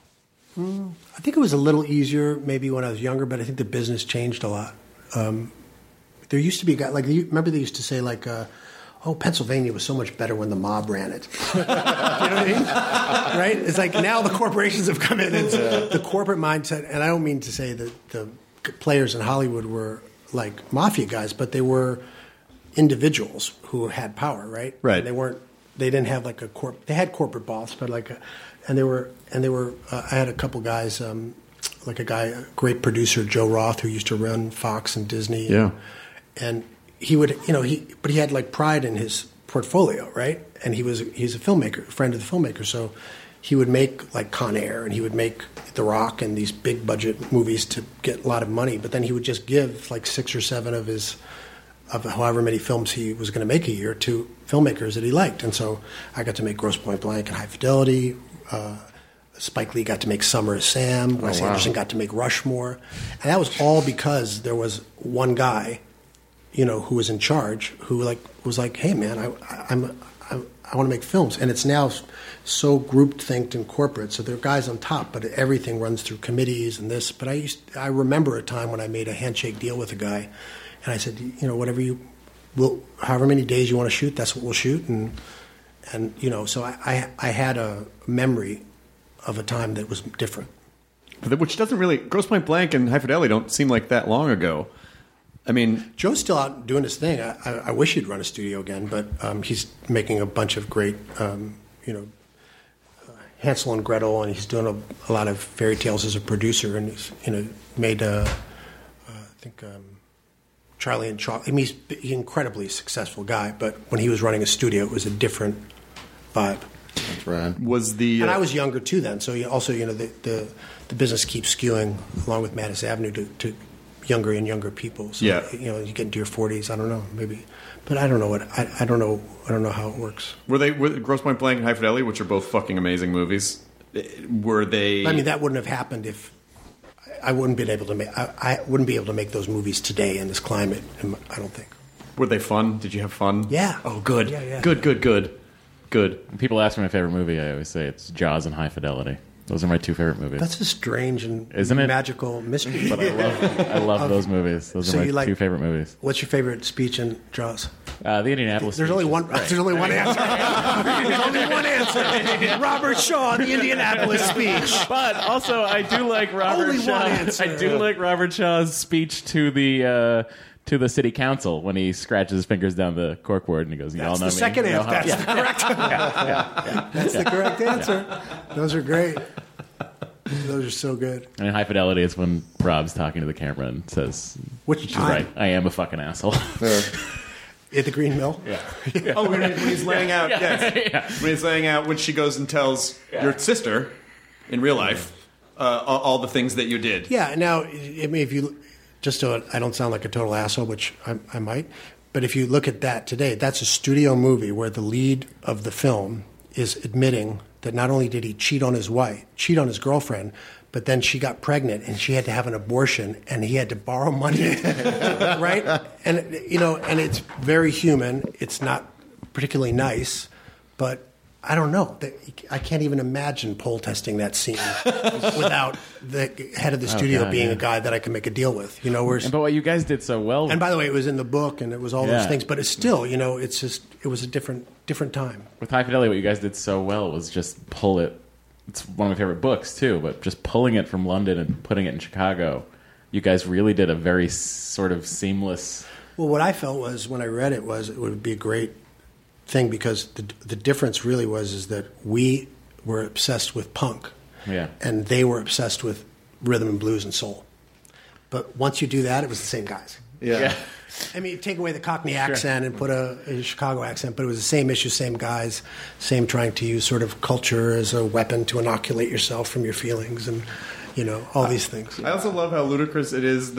I think it was a little easier maybe when I was younger, but I think the business changed a lot. There used to be a guy, remember they used to say Pennsylvania was so much better when the mob ran it. You know what I mean? Right? It's like now the corporations have come in and the corporate mindset, and I don't mean to say that the players in Hollywood were like mafia guys, but they were individuals who had power, right? Right. And they didn't have like they had corporate boss, but and they were. I had a couple guys, a great producer, Joe Roth, who used to run Fox and Disney. Yeah. And he would, but he had like pride in his portfolio, right? And he's a filmmaker, a friend of the filmmaker. So he would make like Con Air, and he would make The Rock and these big budget movies to get a lot of money. But then he would just give like 6 or 7 of however many films he was going to make a year to filmmakers that he liked. And so I got to make Grosse Pointe Blank and High Fidelity. Spike Lee got to make Summer of Sam. Wes Anderson got to make Rushmore. And that was all because there was one guy, who was in charge, who was like, hey man, I want to make films. And it's now so grouped-thinked and corporate. So there are guys on top, but everything runs through committees and this. But I remember a time when I made a handshake deal with a guy, and I said, whatever however many days you want to shoot, that's what we'll shoot. And so I had a memory of a time that was different. Which doesn't really... Grosse Pointe Blank and High Fidelity don't seem like that long ago. I mean... Joe's still out doing his thing. I wish he'd run a studio again, but he's making a bunch of great, Hansel and Gretel, and he's doing a lot of fairy tales as a producer, and he's, made, Charlie and Chocolate. I mean, he's an incredibly successful guy, but when he was running a studio, it was a different vibe. That's right. And I was younger too then, so also the business keeps skewing along with Madison Avenue to younger and younger people. So, yeah. You get into your 40s. I don't know, maybe, but I don't know I don't know how it works. Were Grosse Pointe Blank and High Fidelity, which are both fucking amazing movies? Were they? I mean, that wouldn't have happened if I wouldn't be able to make. I wouldn't be able to make those movies today in this climate. I don't think. Were they fun? Did you have fun? Yeah. Oh, good. Yeah. Good. When people ask me my favorite movie, I always say it's Jaws and High Fidelity. Those are my 2 favorite movies. That's a strange and Isn't it? Magical mystery. But I love those movies. Those are my 2 favorite movies. What's your favorite speech in Jaws? The Indianapolis There's speech. only one. Right. There's only one answer. There's only one answer. Robert Shaw, the Indianapolis speech. But also, I do like Robert Only Shaw. one answer. I do like Robert Shaw's speech to the to the city council when he scratches his fingers down the corkboard and he goes, "You all know me." That's the second You know answer. That's the correct. That's the correct answer. Those are great. Those are so good. And in High Fidelity, it's when Rob's talking to the camera and says, Which she's time? right, I am a fucking asshole. At the Green Mill? Yeah. Oh, when he's laying out, yes. When he's laying out, when she goes and tells your sister in real life all the things that you did. Yeah. Now, I mean, if you just so I don't sound like a total asshole, which I might, but if you look at that today, that's a studio movie where the lead of the film is admitting that not only did he cheat on his girlfriend, but then she got pregnant and she had to have an abortion and he had to borrow money, right? And and it's very human. It's not particularly nice, but I don't know. I can't even imagine poll testing that scene without the head of the studio being a guy that I can make a deal with. But what you guys did so well. And by the way, it was in the book and it was all those things, but it's still, it's just, it was a different time. With High Fidelity, what you guys did so well was just pull it. It's one of my favorite books, too, but just pulling it from London and putting it in Chicago, you guys really did a very sort of seamless... Well, what I felt was, when I read it, was it would be a great thing because the difference really is that we were obsessed with punk, and they were obsessed with rhythm and blues and soul. But once you do that, it was the same guys. Yeah. I mean, take away the Cockney accent and put a Chicago accent, but it was the same issue, same guys, same trying to use sort of culture as a weapon to inoculate yourself from your feelings and, all these things. I also love how ludicrous it is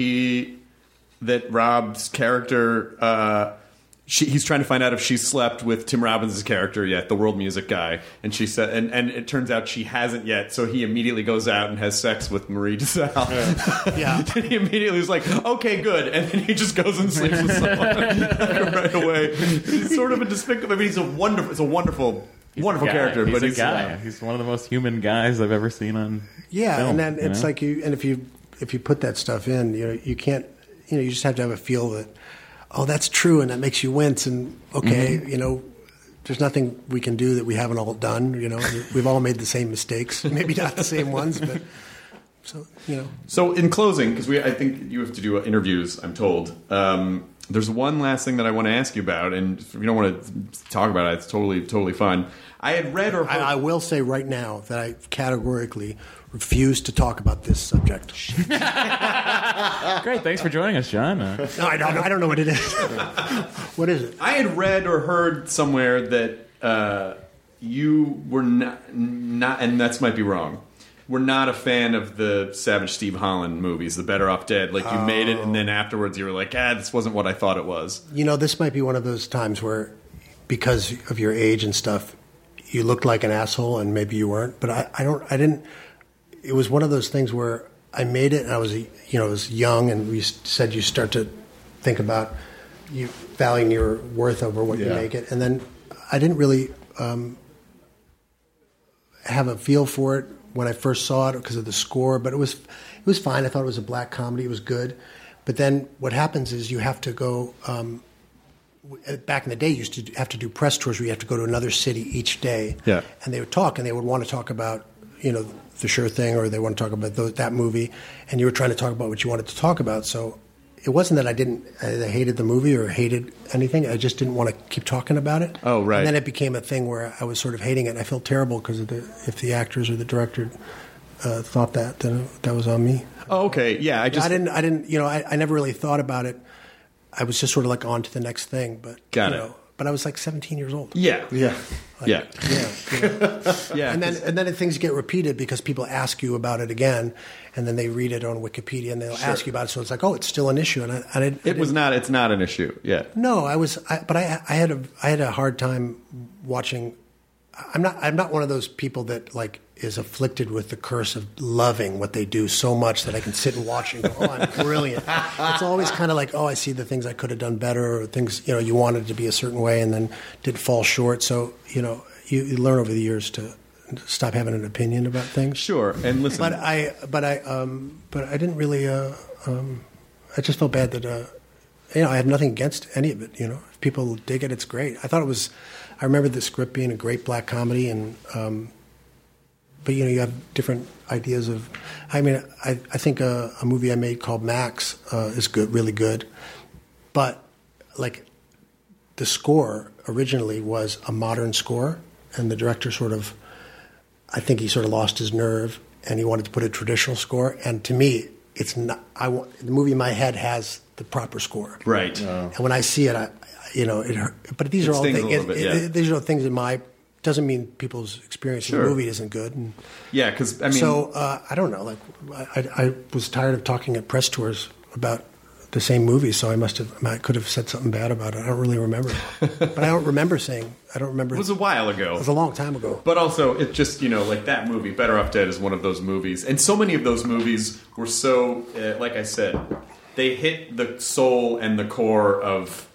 that Rob's character, he's trying to find out if she slept with Tim Robbins' character yet, the world music guy, and she said, and it turns out she hasn't yet. So he immediately goes out and has sex with Marie DeSalle. Yeah, and he immediately was like, "Okay, good," and then he just goes and sleeps with someone right away. He's sort of a despicable. I mean, it's a wonderful character, He's but he's a guy. He's one of the most human guys I've ever seen on. Yeah, film, and then it's like if you put that stuff in, you can't, you just have to have a feel that. Oh, that's true, and that makes you wince. And okay, there's nothing we can do that we haven't all done. We've all made the same mistakes, maybe not the same ones, but so. So in closing, because I think you have to do interviews, I'm told. There's one last thing that I want to ask you about, and if you don't want to talk about it, it's totally fine. I had read or heard... I will say right now that I categorically refuse to talk about this subject. Great, thanks for joining us, John. No, I don't know what it is. What is it? I had read or heard somewhere that you were not, and that might be wrong, were not a fan of the Savage Steve Holland movies, The Better Off Dead. Like, you made it, and then afterwards you were like, this wasn't what I thought it was. This might be one of those times where, because of your age and stuff, you looked like an asshole, and maybe you weren't. But I didn't. It was one of those things where I made it, and I was young, and we said you start to think about you valuing your worth over what you make it, and then I didn't really have a feel for it when I first saw it because of the score, but it was fine. I thought it was a black comedy. It was good, but then what happens is you have to go. Back in the day, you used to have to do press tours where you have to go to another city each day, and they would talk, and they would want to talk about The Sure Thing, or they want to talk about that movie, and you were trying to talk about what you wanted to talk about. So it wasn't that I hated the movie or hated anything. I just didn't want to keep talking about it. Oh, right. And then it became a thing where I was sort of hating it, and I felt terrible because if the actors or the director thought that, then that was on me. Oh, okay. Yeah, I didn't. I never really thought about it. I was just sort of like on to the next thing, but Got it. But I was like 17 years old. Yeah. Yeah. Yeah. And then things get repeated because people ask you about it again, and then they read it on Wikipedia and they'll ask you about it. So it's like, oh, it's still an issue. And It's not an issue. Yeah. No, I had a hard time watching. I'm not one of those people that like is afflicted with the curse of loving what they do so much that I can sit and watch and go, oh, I'm brilliant. It's always kind of like, oh, I see the things I could have done better, or things, you wanted to be a certain way and then did fall short. So, you learn over the years to stop having an opinion about things. Sure. And listen. But I didn't really, I just felt bad that, I had nothing against any of it. If people dig it, it's great. I remember the script being a great black comedy, and but you have different ideas of. I mean, I think a movie I made called Max is good, really good, but like the score originally was a modern score, and the director I think he sort of lost his nerve, and he wanted to put a traditional score. And to me, it's not. The movie in my head has the proper score, right? And when I see it, it hurt. But these are all things. These are things in my. Doesn't mean people's experience of the movie isn't good. And yeah, because I mean, so I don't know. Like I was tired of talking at press tours about the same movie, so I could have said something bad about it. I don't really remember. But I don't remember saying. I don't remember. It was a while ago. It was a long time ago. But also, it just, like that movie, Better Off Dead, is one of those movies. And so many of those movies were so, like I said, they hit the soul and the core of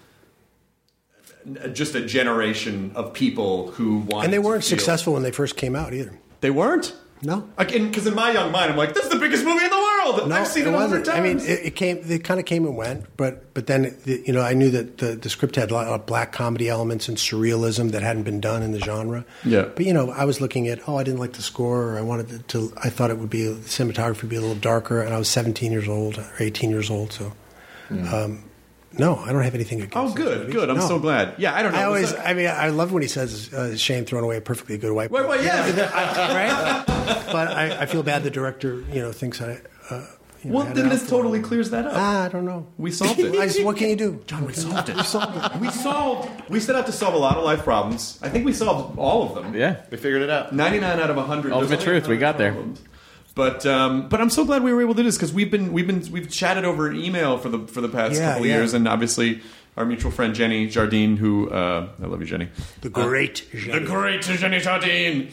just a generation of people who wanted And they weren't successful when they first came out either. They weren't? No. Because in my young mind, I'm like, this is the biggest movie in the world. No, I've seen it 100 times. I mean, it kind of came and went, but then I knew that the script had a lot of black comedy elements and surrealism that hadn't been done in the genre. Yeah. But I was looking at, I didn't like the score, or I thought it would be, the cinematography would be a little darker, and I was 17 years old or 18 years old, so. Yeah. No, I don't have anything against it. Oh, good. I'm so glad. Yeah, I don't know. I love when he says, shame throwing away a perfectly good white boy. Well, yeah. Right? But I feel bad the director, thinks I... well, then this totally clears that up. I don't know. We solved it. What can you do? John, we solved it. We set out to solve a lot of life problems. I think we solved all of them. Yeah. We figured it out. 99 out of 100. Ultimate truth. We got there. But I'm so glad we were able to do this, because we've chatted over email for the past couple of years, and obviously our mutual friend Jenny Jardine, who I love you, Jenny, the great Jenny Jardine.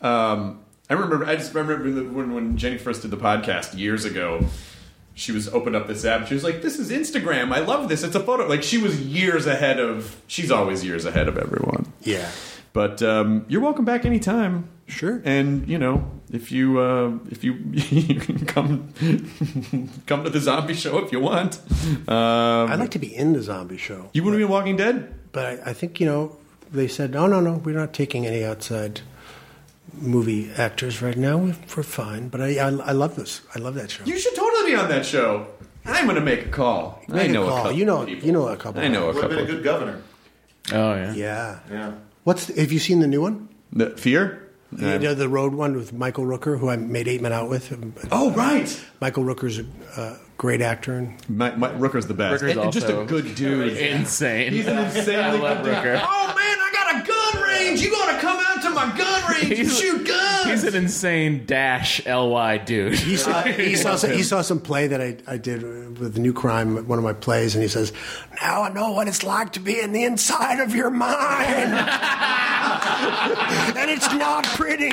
I remember when Jenny first did the podcast years ago. She opened up this app. She was like, "This is Instagram. I love this. It's a photo." Like, she was years ahead of. She's always years ahead of everyone. Yeah. But you're welcome back anytime. Sure. And if you you can come to the zombie show if you want. I'd like to be in the zombie show. You want to be in Walking Dead? But I think they said no, we're not taking any outside movie actors right now. We're fine. But I love this. I love that show. You should totally be on that show. I'm going to make a call. I know a couple. You know a couple. I know a couple. Would have been a good governor. Oh yeah. Yeah. Have you seen the new one? The Fear? The road one with Michael Rooker, who I made 8 Men Out with. Oh, right. Michael Rooker's a great actor. And Rooker's the best. Rooker's and just a good dude. Insane. He's an insanely good dude. Oh, man, I got a gun range. You got to come out to my gun range and shoot guns. He's an insane -ly dude. He saw some play that I did with the New Crime, one of my plays, and he says, "Now I know what it's like to be in the inside of your mind." And it's not pretty.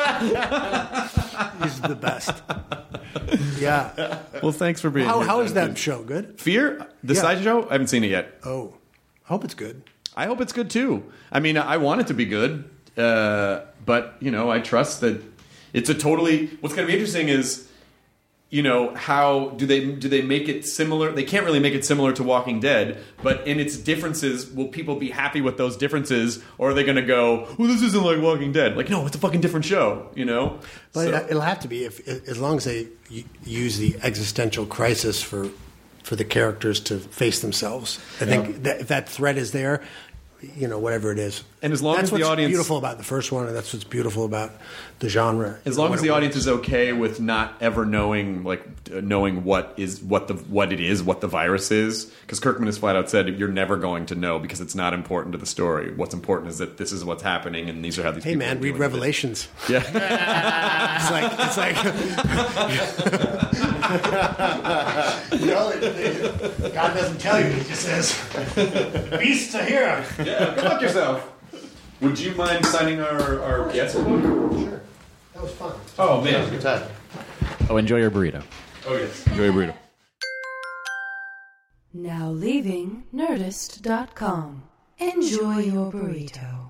He's the best. Yeah. Well, thanks for being here. How is that show? Good? Fear? The side show? I haven't seen it yet. Oh. I hope it's good. I hope it's good, too. I mean, I want it to be good. But, I trust that it's a totally... What's going to be interesting is... how do they make it similar? They can't really make it similar to Walking Dead, but in its differences, will people be happy with those differences, or are they going to go, "Well, this isn't like Walking Dead"? Like, no, it's a fucking different show, But it'll have to be as long as they use the existential crisis for the characters to face themselves. I think if that threat is there, whatever it is. And as long that's as the what's audience... beautiful about the first one, and that's what's beautiful about the genre. As long as the audience is okay with not ever knowing what the virus is. Because Kirkman has flat out said, you're never going to know because it's not important to the story. What's important is that this is what's happening and these are how these people are read dealing Revelations. Yeah. It's like God doesn't tell you, he just says, beasts are here. Yeah, go fuck yourself. Would you mind signing our guest book? Sure. That was fun. Oh, man. That was a good time. Oh, enjoy your burrito. Oh, yes. Enjoy your burrito. Now leaving Nerdist.com. Enjoy your burrito.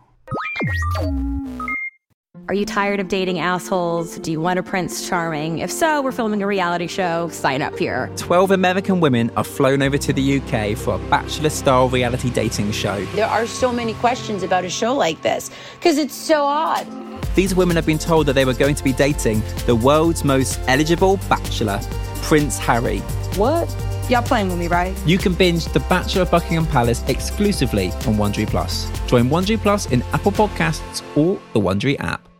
Are you tired of dating assholes? Do you want a Prince Charming? If so, we're filming a reality show. Sign up here. 12 American women are flown over to the UK for a Bachelor-style reality dating show. There are so many questions about a show like this, because it's so odd. These women have been told that they were going to be dating the world's most eligible bachelor, Prince Harry. What? Y'all playing with me, right? You can binge The Bachelor of Buckingham Palace exclusively on Wondery Plus. Join Wondery Plus in Apple Podcasts or the Wondery app.